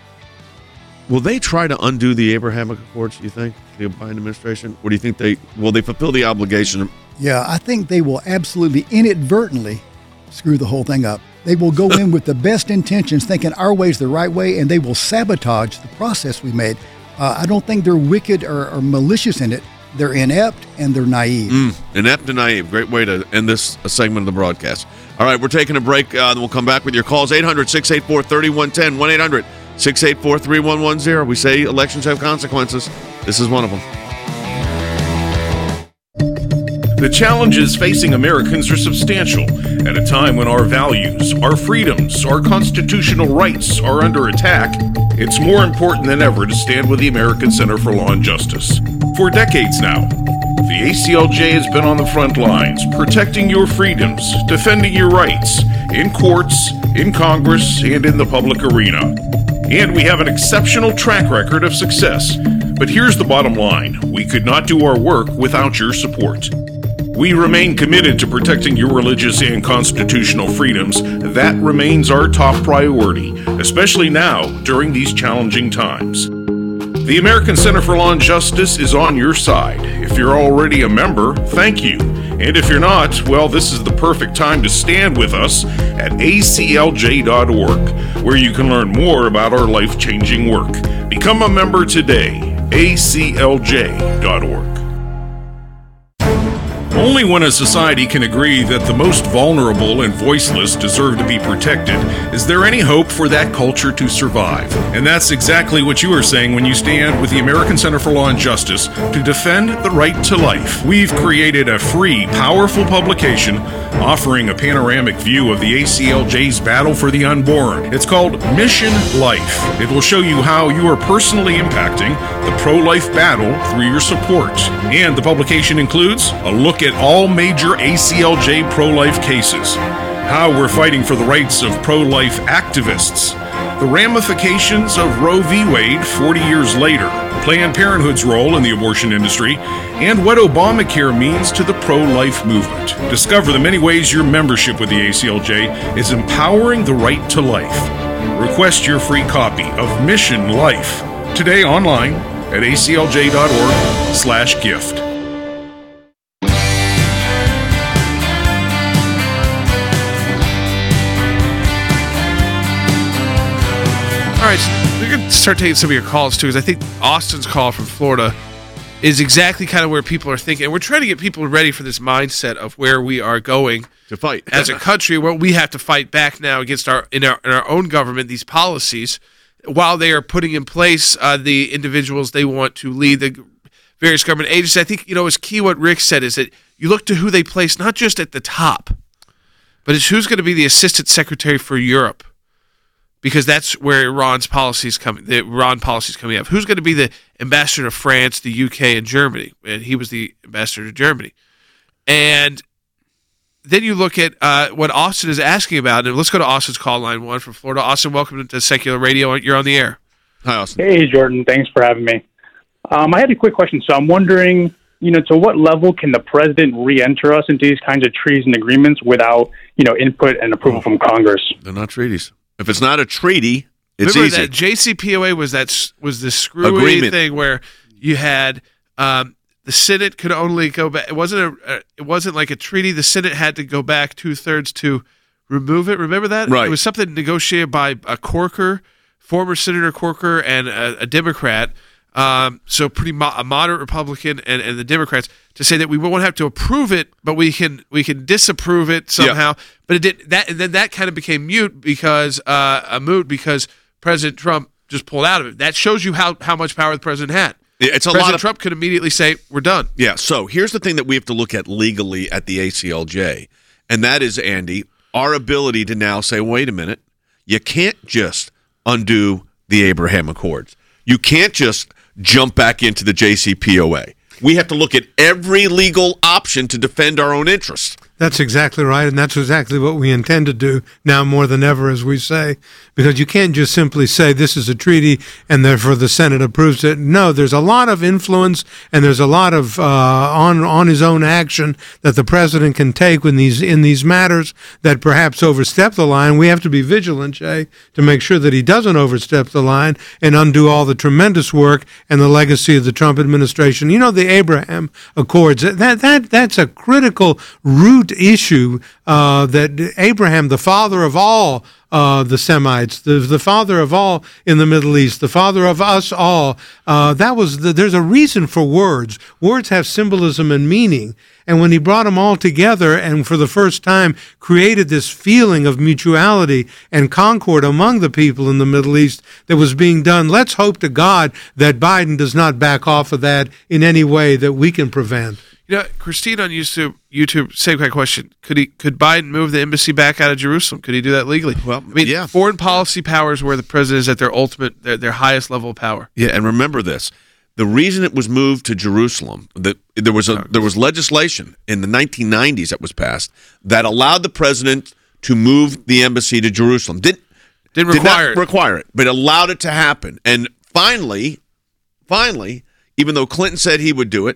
will they try to undo the Abrahamic Accords, do you think, the Biden administration? Or do you think they, will they fulfill the obligation? Yeah, I think they will absolutely inadvertently screw the whole thing up. They will go in with the best intentions, thinking our way is the right way, and they will sabotage the process we made. Uh, I don't think they're wicked or, or malicious in it. They're inept and they're naive. Mm, inept and naive. Great way to end this segment of the broadcast. All right, we're taking a break, uh, and we'll come back with your calls. eight hundred, six eight four, three one one zero, one eight hundred, six eight four, three one one zero. We say elections have consequences. This is one of them. The challenges facing Americans are substantial at a time when our values, our freedoms, our constitutional rights are under attack. It's more important than ever to stand with the American Center for Law and Justice. For decades now, the A C L J has been on the front lines, protecting your freedoms, defending your rights, in courts, in Congress, and in the public arena. And we have an exceptional track record of success. But here's the bottom line. We could not do our work without your support. We remain committed to protecting your religious and constitutional freedoms. That remains our top priority, especially now during these challenging times. The American Center for Law and Justice is on your side. If you're already a member, thank you. And if you're not, well, this is the perfect time to stand with us at A C L J dot org, where you can learn more about our life-changing work. Become a member today, A C L J dot org. Only when a society can agree that the most vulnerable and voiceless deserve to be protected is there any hope for that culture to survive. And that's exactly what you are saying when you stand with the American Center for Law and Justice to defend the right to life. We've created a free, powerful publication offering a panoramic view of the A C L J's battle for the unborn. It's called Mission Life. It will show you how you are personally impacting the pro-life battle through your support. And the publication includes a look at all major A C L J pro-life cases, how we're fighting for the rights of pro-life activists, the ramifications of Roe v. Wade forty years later, Planned Parenthood's role in the abortion industry, and what Obamacare means to the pro-life movement. Discover the many ways your membership with the A C L J is empowering the right to life. Request your free copy of Mission Life today online at A C L J dot org slash gift. All right, so we're going to start taking some of your calls, too, because I think Austin's call from Florida is exactly kind of where people are thinking. And we're trying to get people ready for this mindset of where we are going to fight as a country, where we have to fight back now against our in our, in our own government, these policies, while they are putting in place uh, the individuals they want to lead the various government agencies. I think, you know, it's key what Rick said is that you look to who they place, not just at the top, but it's who's going to be the Assistant Secretary for Europe. Because that's where Iran's policies coming. The Iran policies coming up. Who's going to be the ambassador to France, the U K, and Germany? And he was the ambassador to Germany. And then you look at uh, what Austin is asking about. And let's go to Austin's call line one from Florida. Austin, welcome to Secular Radio. You're on the air. Hi, Austin. Hey, Jordan. Thanks for having me. Um, I had a quick question. So I'm wondering, you know, to what level can the president re-enter us into these kinds of treason agreements without, you know, input and approval from Congress? They're not treaties. If it's not a treaty, it's Remember easy. that J C P O A was that was the screwy Agreement. thing where you had um, the Senate could only go back. It wasn't a. It wasn't like a treaty. The Senate had to go back two thirds to remove it. Remember that? Right. It was something negotiated by a Corker, former Senator Corker, and a, a Democrat. Um, so pretty mo- a moderate Republican and, and the Democrats to say that we won't have to approve it, but we can we can disapprove it somehow. Yeah. But it did that, and then that kind of became mute because uh, a moot because President Trump just pulled out of it. That shows you how, how much power the president had. It's a President lot of, Trump could immediately say, "We're done." Yeah. So here's the thing that we have to look at legally at the A C L J, and that is, Andy, our ability to now say, "Wait a minute, you can't just undo the Abraham Accords. You can't just jump back into the J C P O A. We have to look at every legal option to defend our own interests." That's exactly right, and that's exactly what we intend to do now more than ever, as we say, because you can't just simply say this is a treaty and therefore the Senate approves it. No, there's a lot of influence and there's a lot of uh, on on his own action that the president can take in these in these matters that perhaps overstep the line. We have to be vigilant, Jay, to make sure that he doesn't overstep the line and undo all the tremendous work and the legacy of the Trump administration. You know, the Abraham Accords, that that that's a critical root issue uh, that Abraham, the father of all uh, the Semites, the, the father of all in the Middle East, the father of us all, uh, that was the, there's a reason for words. Words have symbolism and meaning. And when he brought them all together and for the first time created this feeling of mutuality and concord among the people in the Middle East that was being done, let's hope to God that Biden does not back off of that in any way that we can prevent. You You know, Christine on YouTube, YouTube, same kind of question. Could he? Could Biden move the embassy back out of Jerusalem? Could he do that legally? Well, I mean, yeah. foreign policy powers where the president is at their ultimate, their, their highest level of power. Yeah, and remember this: the reason it was moved to Jerusalem, that there was a there was legislation in the nineteen nineties that was passed that allowed the president to move the embassy to Jerusalem. Did Didn't did require not it. require it, but allowed it to happen. And finally, finally, even though Clinton said he would do it,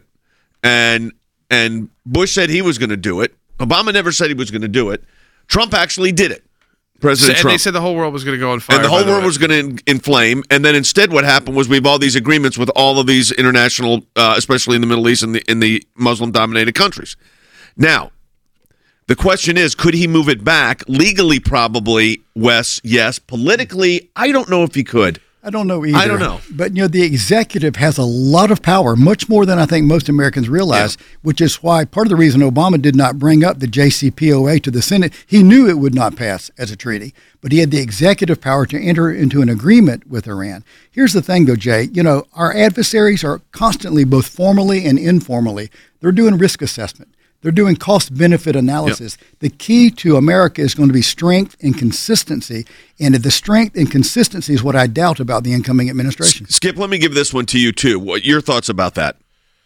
and and Bush said he was going to do it, Obama never said he was going to do it. Trump actually did it. President and Trump. they said the whole world was going to go on fire. And the whole by the world way. was going to in- inflame. And then instead what happened was we have all these agreements with all of these international, uh, especially in the Middle East and the, in the Muslim-dominated countries. Now, the question is, could he move it back? Legally, probably, Wes, yes. Politically, I don't know if he could. I don't know either. I don't know. But, you know, the executive has a lot of power, much more than I think most Americans realize, yeah. which is why part of the reason Obama did not bring up the J C P O A to the Senate, he knew it would not pass as a treaty, but he had the executive power to enter into an agreement with Iran. Here's the thing, though, Jay. You know, our adversaries are constantly, both formally and informally, they're doing risk assessment. They're doing cost-benefit analysis. Yep. The key to America is going to be strength and consistency, and the strength and consistency is what I doubt about the incoming administration. Skip, let me give this one to you, too. What your thoughts about that?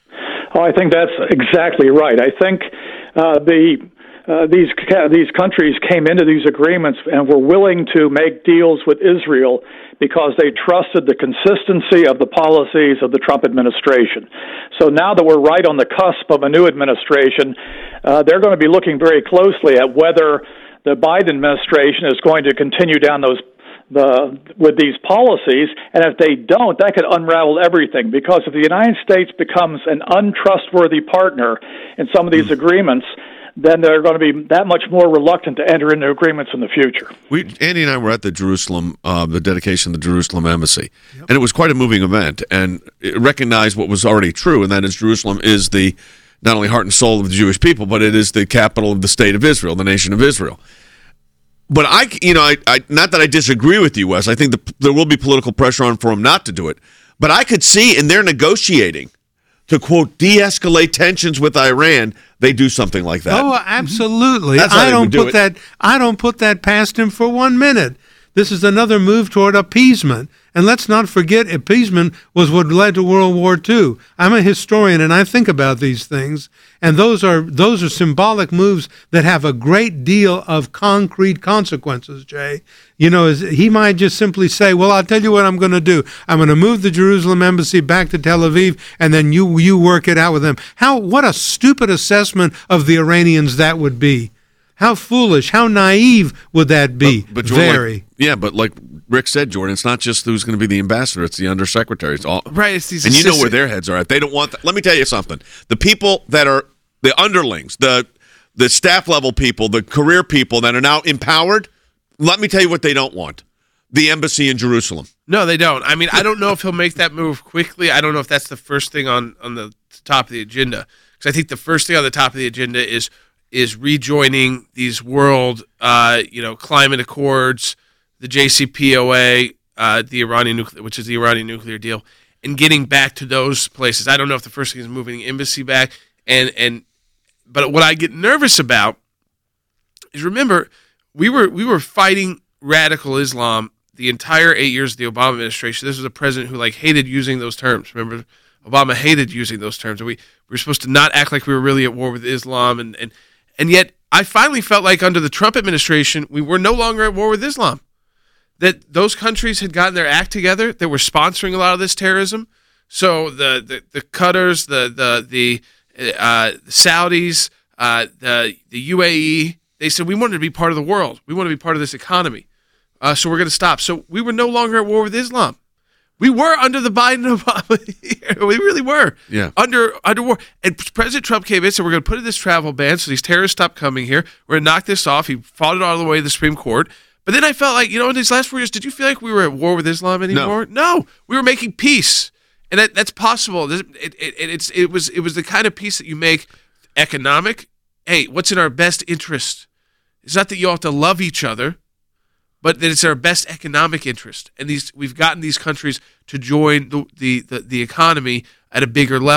Oh, I think that's exactly right. I think uh, the uh, these these countries came into these agreements and were willing to make deals with Israel because they trusted the consistency of the policies of the Trump administration. So now that we're right on the cusp of a new administration, uh, they're going to be looking very closely at whether the Biden administration is going to continue down those the with these policies, and if they don't, that could unravel everything, because if the United States becomes an untrustworthy partner in some of these mm. agreements, then they're going to be that much more reluctant to enter into agreements in the future. We, Andy and I were at the Jerusalem, uh, the dedication of the Jerusalem embassy, yep. and it was quite a moving event, and it recognized what was already true, and that is Jerusalem is the not only heart and soul of the Jewish people, but it is the capital of the state of Israel, the nation of Israel. But I, you know, I, I not that I disagree with you, Wes. I think the, there will be political pressure on for them not to do it, but I could see in their negotiating to, quote, de-escalate tensions with Iran, they do something like that. Oh, absolutely. That's how I they don't would do put it. that I don't put that past him for one minute. This is another move toward appeasement. And let's not forget, appeasement was what led to World War Two. I'm a historian, and I think about these things, and those are those are symbolic moves that have a great deal of concrete consequences, Jay. You know, he might just simply say, well, I'll tell you what I'm going to do. I'm going to move the Jerusalem embassy back to Tel Aviv, and then you you work it out with them. How what a stupid assessment of the Iranians that would be. How foolish, how naive would that be? But, but Jordan, Very. Like, yeah, but like Rick said, Jordan, it's not just who's going to be the ambassador; it's the undersecretary. It's all right. It's these and assistant- you know where their heads are at. They don't want that. Let me tell you something: the people that are the underlings, the the staff level people, the career people that are now empowered. Let me tell you what they don't want: the embassy in Jerusalem. No, they don't. I mean, I don't know if he'll make that move quickly. I don't know if that's the first thing on on the top of the agenda, because I think the first thing on the top of the agenda is. is rejoining these world, uh, you know, climate accords, the J C P O A, uh, the Iranian nuclear, which is the Iranian nuclear deal, and getting back to those places. I don't know if the first thing is moving the embassy back, and and, but what I get nervous about is, remember, we were we were fighting radical Islam the entire eight years of the Obama administration. This was a president who like hated using those terms. Remember, Obama hated using those terms, and we, we were supposed to not act like we were really at war with Islam, and and. And yet, I finally felt like under the Trump administration, we were no longer at war with Islam. That those countries had gotten their act together. They were sponsoring a lot of this terrorism. So the the, the Qatars, the the the, uh, the Saudis, uh, the the U A E, they said we wanted to be part of the world. We want to be part of this economy. Uh, so we're going to stop. So we were no longer at war with Islam. We were under the Biden Obama. We really were. Yeah. Under under war. And President Trump came in and said, we're going to put in this travel ban so these terrorists stop coming here. We're going to knock this off. He fought it all the way to the Supreme Court. But then I felt like, you know, in these last four years, did you feel like we were at war with Islam anymore? No. no. We were making peace. And that, that's possible. It, it, it, it's, it, was, it was the kind of peace that you make economic. Hey, what's in our best interest? It's not that you all have to love each other, but that it's our best economic interest. And these we've gotten these countries to join the, the, the, the economy at a bigger level.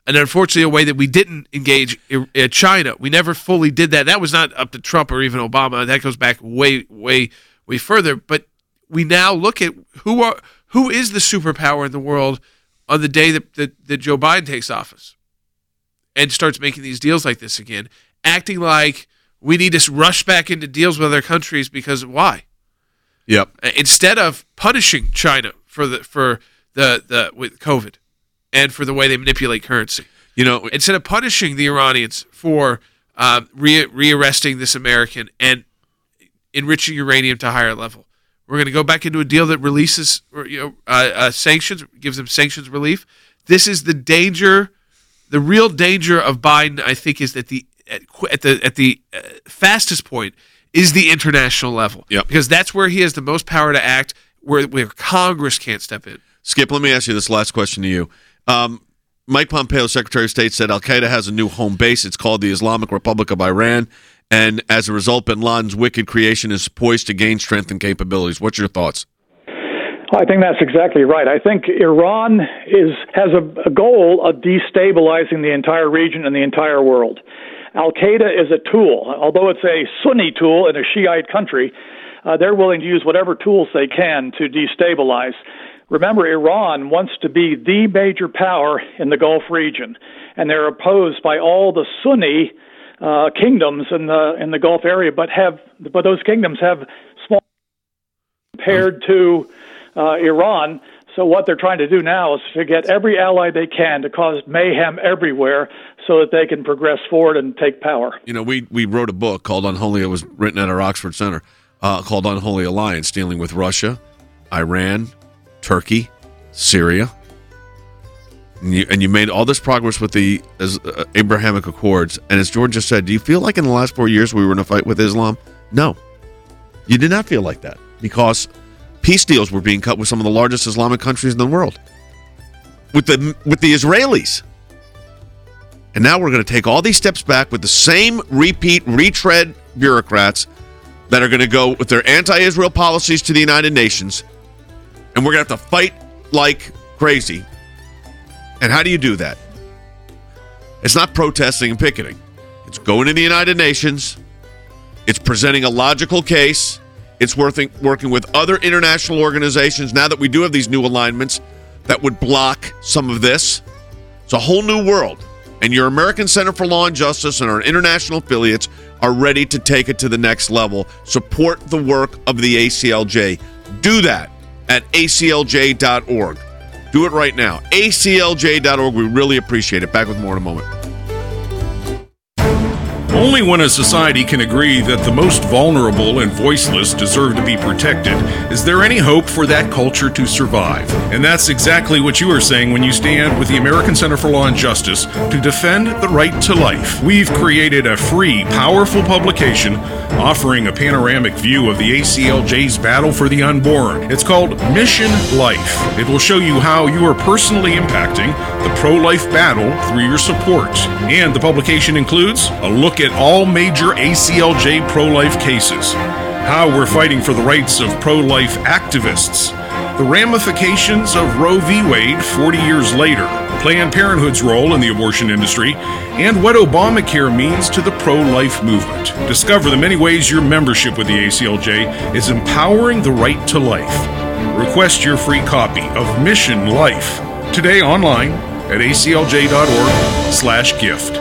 And unfortunately, a way that we didn't engage uh, China. We never fully did that. That was not up to Trump or even Obama. That goes back way, way, way further. But we now look at who are who is the superpower in the world on the day that, that, that Joe Biden takes office and starts making these deals like this again, acting like we need to rush back into deals with other countries because why? Yep. Instead of punishing China for the for the, the with COVID and for the way they manipulate currency, you know, instead of punishing the Iranians for uh, re- rearresting this American and enriching uranium to a higher level, we're going to go back into a deal that releases or, you know uh, uh, sanctions, gives them sanctions relief. This is the danger. The real danger of Biden, I think, is that the at, at the at the uh, fastest point is the international level. Yep. Because that's where he has the most power to act, where where Congress can't step in. Skip, let me ask you this last question to you. Um, Mike Pompeo, Secretary of State, said Al-Qaeda has a new home base. It's called the Islamic Republic of Iran. And as a result, bin Laden's wicked creation is poised to gain strength and capabilities. What's your thoughts? I think that's exactly right. I think Iran is has a, a goal of destabilizing the entire region and the entire world. Al-Qaeda is a tool. Although it's a Sunni tool in a Shiite country, uh, they're willing to use whatever tools they can to destabilize. Remember, Iran wants to be the major power in the Gulf region, and they're opposed by all the Sunni uh, kingdoms in the in the Gulf area, but have but those kingdoms have small compared to uh, Iran. So what they're trying to do now is to get every ally they can to cause mayhem everywhere so that they can progress forward and take power. You know, we, we wrote a book called Unholy, it was written at our Oxford Center, uh, called Unholy Alliance, dealing with Russia, Iran, Turkey, Syria. And you, and you made all this progress with the as, uh, Abrahamic Accords. And as George just said, do you feel like in the last four years we were in a fight with Islam? No. You did not feel like that because peace deals were being cut with some of the largest Islamic countries in the world, with the with the Israelis. And now we're going to take all these steps back with the same repeat, retread bureaucrats that are going to go with their anti-Israel policies to the United Nations, and we're going to have to fight like crazy. And how do you do that? It's not protesting and picketing. It's going to the United Nations. It's presenting a logical case. It's working, working with other international organizations now that we do have these new alignments that would block some of this. It's a whole new world. And your American Center for Law and Justice and our international affiliates are ready to take it to the next level. Support the work of the A C L J. Do that at A C L J dot org. Do it right now. A C L J dot org. We really appreciate it. Back with more in a moment. Only when a society can agree that the most vulnerable and voiceless deserve to be protected is there any hope for that culture to survive. And that's exactly what you are saying when you stand with the American Center for Law and Justice to defend the right to life. We've created a free, powerful publication offering a panoramic view of the A C L J's battle for the unborn. It's called Mission Life. It will show you how you are personally impacting the pro-life battle through your support. And the publication includes a look at all major A C L J pro-life cases, how we're fighting for the rights of pro-life activists, the ramifications of Roe v. Wade forty years later, Planned Parenthood's role in the abortion industry, and what Obamacare means to the pro-life movement. Discover the many ways your membership with the A C L J is empowering the right to life. Request your free copy of Mission Life today online at A C L J dot org slash gift.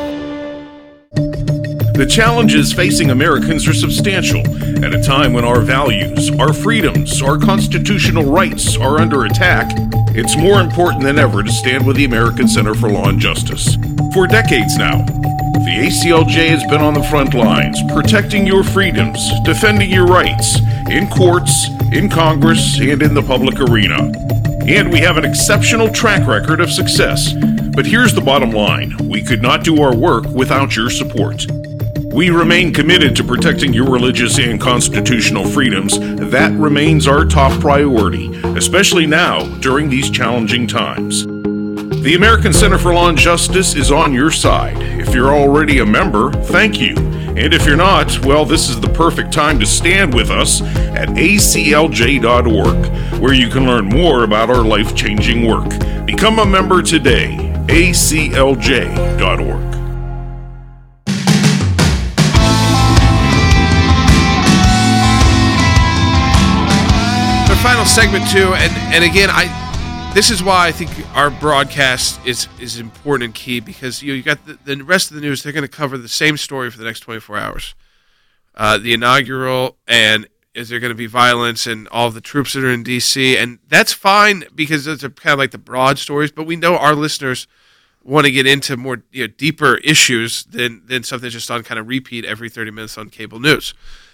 The challenges facing Americans are substantial at a time when our values, our freedoms, our constitutional rights are under attack. It's more important than ever to stand with the American Center for Law and Justice. For decades now, the A C L J has been on the front lines, protecting your freedoms, defending your rights, in courts, in Congress, and in the public arena. And we have an exceptional track record of success. But here's the bottom line. We could not do our work without your support. We remain committed to protecting your religious and constitutional freedoms. That remains our top priority, especially now during these challenging times. The American Center for Law and Justice is on your side. If you're already a member, thank you. And if you're not, well, this is the perfect time to stand with us at A C L J dot org, where you can learn more about our life-changing work. Become a member today. A C L J dot org. The final segment too, and, and again, I this is why I think our broadcast is is important and key, because you know, you got the, the rest of the news. They're going to cover the same story for the next twenty-four hours. Uh, the inaugural, and is there going to be violence, and all the troops that are in D C, and that's fine because those are kind of like the broad stories. But we know our listeners want to get into more you know, deeper issues than than something that's just on kind of repeat every thirty minutes on cable news,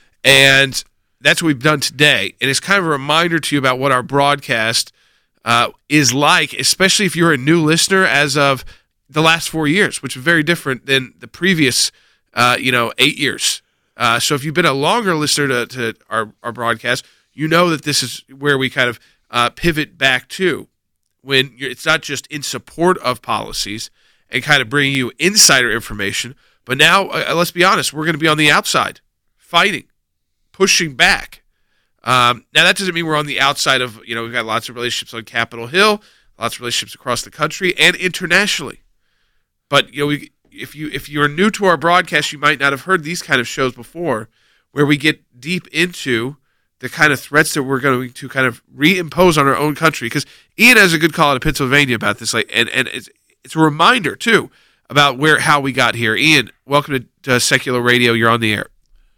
and that's what we've done today. And it's kind of a reminder to you about what our broadcast uh, is like, especially if you're a new listener as of the last four years, which is very different than the previous, uh, you know, eight years. Uh, so if you've been a longer listener to, to our, our broadcast, you know that this is where we kind of uh, pivot back to when you're, it's not just in support of policies and kind of bringing you insider information, but now, uh, let's be honest, we're going to be on the outside fighting, pushing back. Um, now, that doesn't mean we're on the outside of, you know, we've got lots of relationships on Capitol Hill, lots of relationships across the country and internationally. But, you know, we, if you if you're new to our broadcast, you might not have heard these kind of shows before, where we get deep into the kind of threats that we're going to kind of reimpose on our own country. Because Ian has a good call out of Pennsylvania about this, like, and and it's it's a reminder too about where how we got here. Ian, welcome to, to Secular Radio. You're on the air.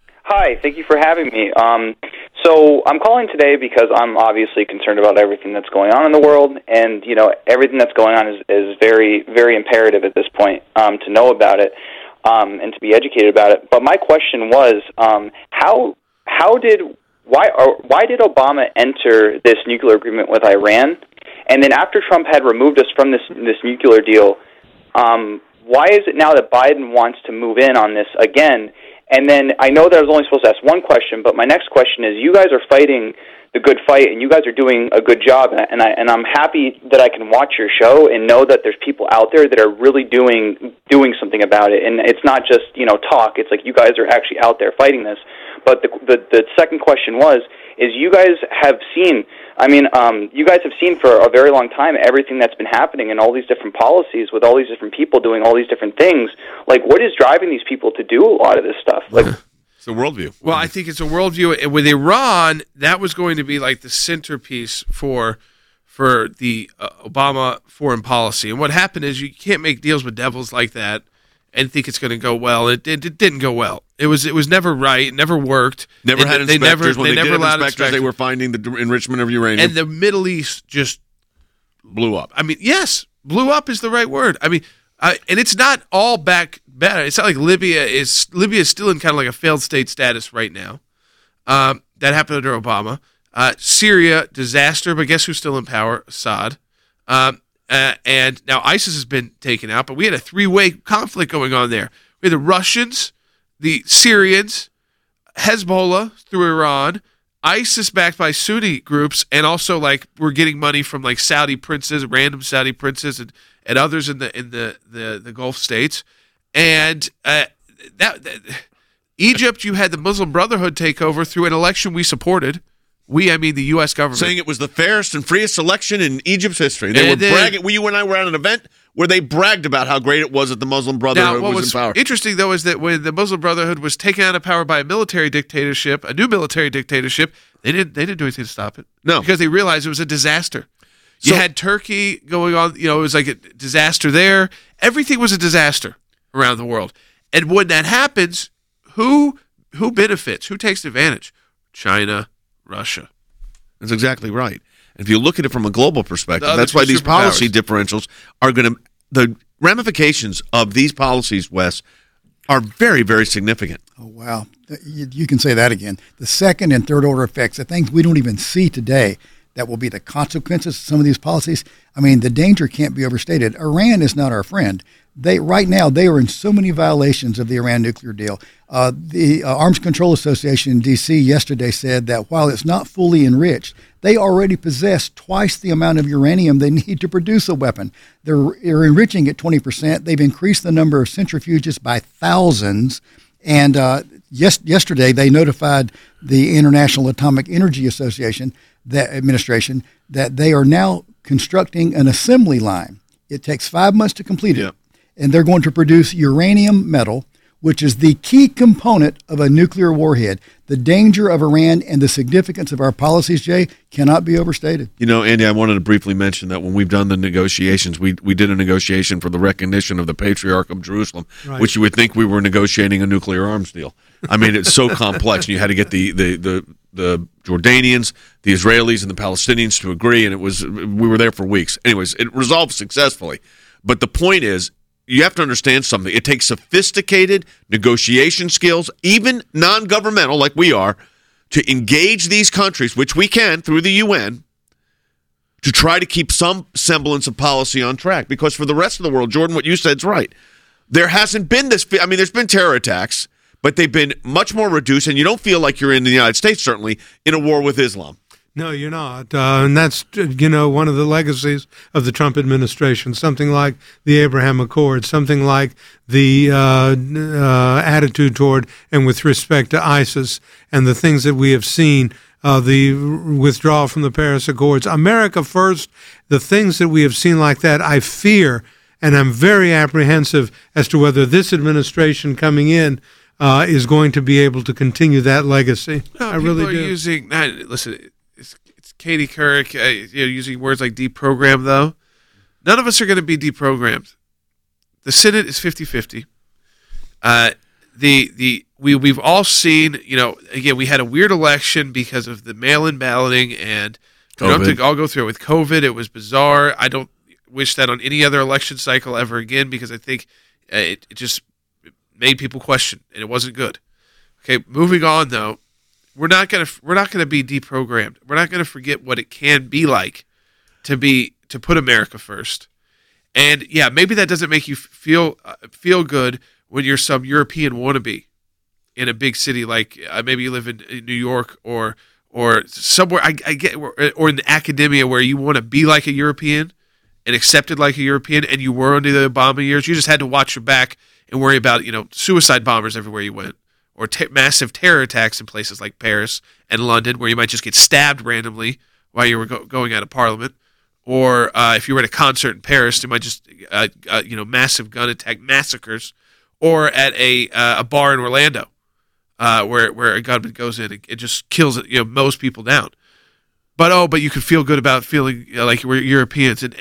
Hi, thank you for having me. Um, so I'm calling today because I'm obviously concerned about everything that's going on in the world, and you know everything that's going on is, is very, very imperative at this point um, to know about it um, and to be educated about it. But my question was, um, how how did why or why did Obama enter this nuclear agreement with Iran, and then after Trump had removed us from this this nuclear deal, um, why is it now that Biden wants to move in on this again? And then I know that I was only supposed to ask one question, but my next question is: you guys are fighting the good fight, and you guys are doing a good job, and I, and, I, and I'm happy that I can watch your show and know that there's people out there that are really doing doing something about it. And it's not just you know talk; it's like you guys are actually out there fighting this. But the the, the second question was: is you guys have seen? I mean, um, you guys have seen for a very long time everything that's been happening and all these different policies with all these different people doing all these different things. Like, what is driving these people to do a lot of this stuff? Like, it's a worldview. Well, I think it's a worldview. With Iran, that was going to be like the centerpiece for for the uh, Obama foreign policy. And what happened is you can't make deals with devils like that and think it's going to go well. It, it, it didn't go well. It was it was never right. It never worked. Never and had they inspectors. Never, when they, they, never did allowed inspectors, inspectors. they were finding the enrichment of uranium. And the Middle East just blew up. I mean, yes, blew up is the right word. I mean, uh, and it's not all back bad. It's not like Libya is Libya is still in kind of like a failed state status right now. Um, that happened under Obama. Uh, Syria, disaster, but guess who's still in power? Assad. Um, uh, and now ISIS has been taken out, but we had a three-way conflict going on there. We had the Russians, the Syrians, Hezbollah through Iran, ISIS backed by Sunni groups, and also like we're getting money from like Saudi princes, random Saudi princes, and, and others in the in the, the, the Gulf states. And uh, that, that Egypt, you had the Muslim Brotherhood take over through an election we supported. We, I mean the U S government. Saying it was the fairest and freest election in Egypt's history. They and were then, bragging. We, you and I were at an event where they bragged about how great it was that the Muslim Brotherhood now, what was, was in power. Interesting, though, is that when the Muslim Brotherhood was taken out of power by a military dictatorship, a new military dictatorship, they didn't they didn't do anything to stop it. No. Because they realized it was a disaster. You so, had Turkey going on, you know, it was like a disaster there. Everything was a disaster around the world. And when that happens, who who benefits? Who takes advantage? China, Russia. That's exactly right. If you look at it from a global perspective, The that's why these policy superpowers. differentials are going to, the ramifications of these policies, Wes, are very, very significant. Oh, wow. You, you can say that again. The second and third order effects, the things we don't even see today that will be the consequences of some of these policies. I mean, the danger can't be overstated. Iran is not our friend. They right now, they are in so many violations of the Iran nuclear deal. Uh, the uh, Arms Control Association in D C yesterday said that while it's not fully enriched, they already possess twice the amount of uranium they need to produce a weapon. They're, they're enriching at twenty percent. They've increased the number of centrifuges by thousands. And uh, yes, yesterday they notified the International Atomic Energy Association, that administration, that they are now constructing an assembly line It takes five months to complete it. Yep. And they're going to produce uranium metal, which is the key component of a nuclear warhead. The danger of Iran and the significance of our policies, Jay, cannot be overstated. You know, Andy, I wanted to briefly mention that when we've done the negotiations, we we did a negotiation for the recognition of the Patriarch of Jerusalem, Right. which you would think we were negotiating a nuclear arms deal. I mean, it's so complex, and you had to get the, the, the, the Jordanians, the Israelis, and the Palestinians to agree, and it was we were there for weeks. Anyways, it resolved successfully. But the point is, you have to understand something. It takes sophisticated negotiation skills, even non-governmental like we are, to engage these countries, which we can through the U N, to try to keep some semblance of policy on track. Because for the rest of the world, Jordan, what you said is right. There hasn't been this, I mean, there's been terror attacks, but they've been much more reduced, and you don't feel like you're in the United States, certainly, in a war with Islam. No, you're not. Uh, and that's, you know, one of the legacies of the Trump administration, something like the Abraham Accord, something like the uh, uh, attitude toward and with respect to ISIS and the things that we have seen, uh, the withdrawal from the Paris Accords. America first, the things that we have seen like that, I fear, and I'm very apprehensive as to whether this administration coming in uh, is going to be able to continue that legacy. No, I really people are do. using, nah, listen, it's, it's Katie Couric, uh, you know, using words like deprogram, though. None of us are going to be deprogrammed. The Senate is fifty-fifty. Uh, the the we we've all seen, you know, again, we had a weird election because of the mail-in balloting, and we don't have to all go through it with COVID. It was bizarre. I don't wish that on any other election cycle ever again, because I think uh, it, it just made people question, and it wasn't good. Okay, moving on though, we're not gonna we're not gonna be deprogrammed. We're not gonna forget what it can be like to be to put America first. And yeah, maybe that doesn't make you feel uh, feel good when you're some European wannabe in a big city like uh, maybe you live in, in New York or or somewhere. I, I get or, or in academia where you want to be like a European and accepted like a European, and you were under the Obama years. You just had to watch your back and worry about, you know, suicide bombers everywhere you went, or te- massive terror attacks in places like Paris and London, where you might just get stabbed randomly while you were go- going out of Parliament. Or uh, if you were at a concert in Paris, there might just, uh, uh, you know, massive gun attack massacres. Or at a uh, a bar in Orlando, uh, where where a gunman goes in and it just kills, you know, mows people down. But oh, but you could feel good about feeling, you know, like we're Europeans, and, and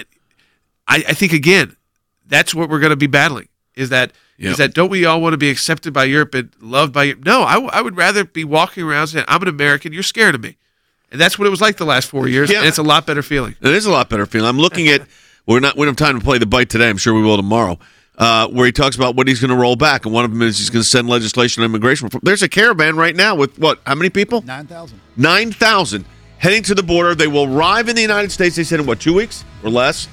I, I think again, that's what we're going to be battling. Is that Yep. is that don't we all want to be accepted by Europe and loved by Europe? No, I, w- I would rather be walking around saying, I'm an American, you're scared of me. And that's what it was like the last four years, Yeah. and it's a lot better feeling. It is a lot better feeling. I'm looking at, we're not, we don't have time to play the bite today. I'm sure we will tomorrow, uh, where he talks about what he's going to roll back. And one of them is he's going to send legislation on immigration reform. There's a caravan right now with what, how many people? nine thousand. nine thousand heading to the border. They will arrive in the United States, they said, in what, two weeks or less?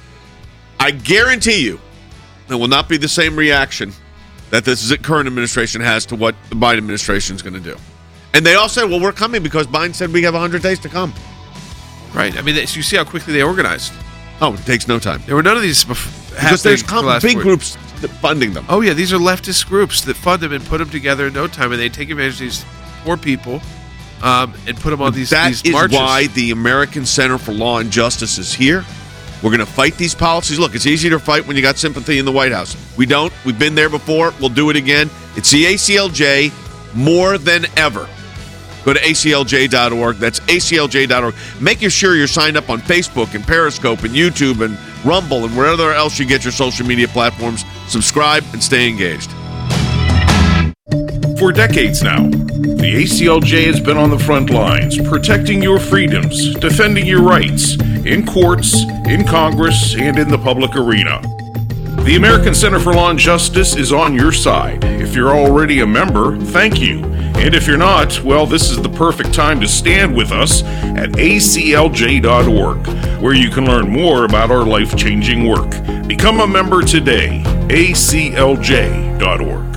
I guarantee you there will not be the same reaction that this current administration has to what the Biden administration is going to do. And they all said, well, we're coming because Biden said we have one hundred days to come. Right. I mean, you see how quickly they organized. Oh, it takes no time. There were none of these bef- Because there's happening for the com- last big four- groups that funding them. Oh, yeah, these are leftist groups that fund them and put them together in no time, and they take advantage of these poor people um, and put them on these, That these is marches. why the American Center for Law and Justice is here. We're going to fight these policies. Look, it's easy to fight when you got sympathy in the White House. We don't. We've been there before. We'll do it again. It's the A C L J more than ever. Go to A C L J dot org. That's A C L J dot org. Make sure you're signed up on Facebook and Periscope and YouTube and Rumble and wherever else you get your social media platforms. Subscribe and stay engaged. For decades now, the A C L J has been on the front lines, protecting your freedoms, defending your rights, in courts, in Congress, and in the public arena. The American Center for Law and Justice is on your side. If you're already a member, thank you. And if you're not, well, this is the perfect time to stand with us at A C L J dot org, where you can learn more about our life-changing work. Become a member today, A C L J dot org.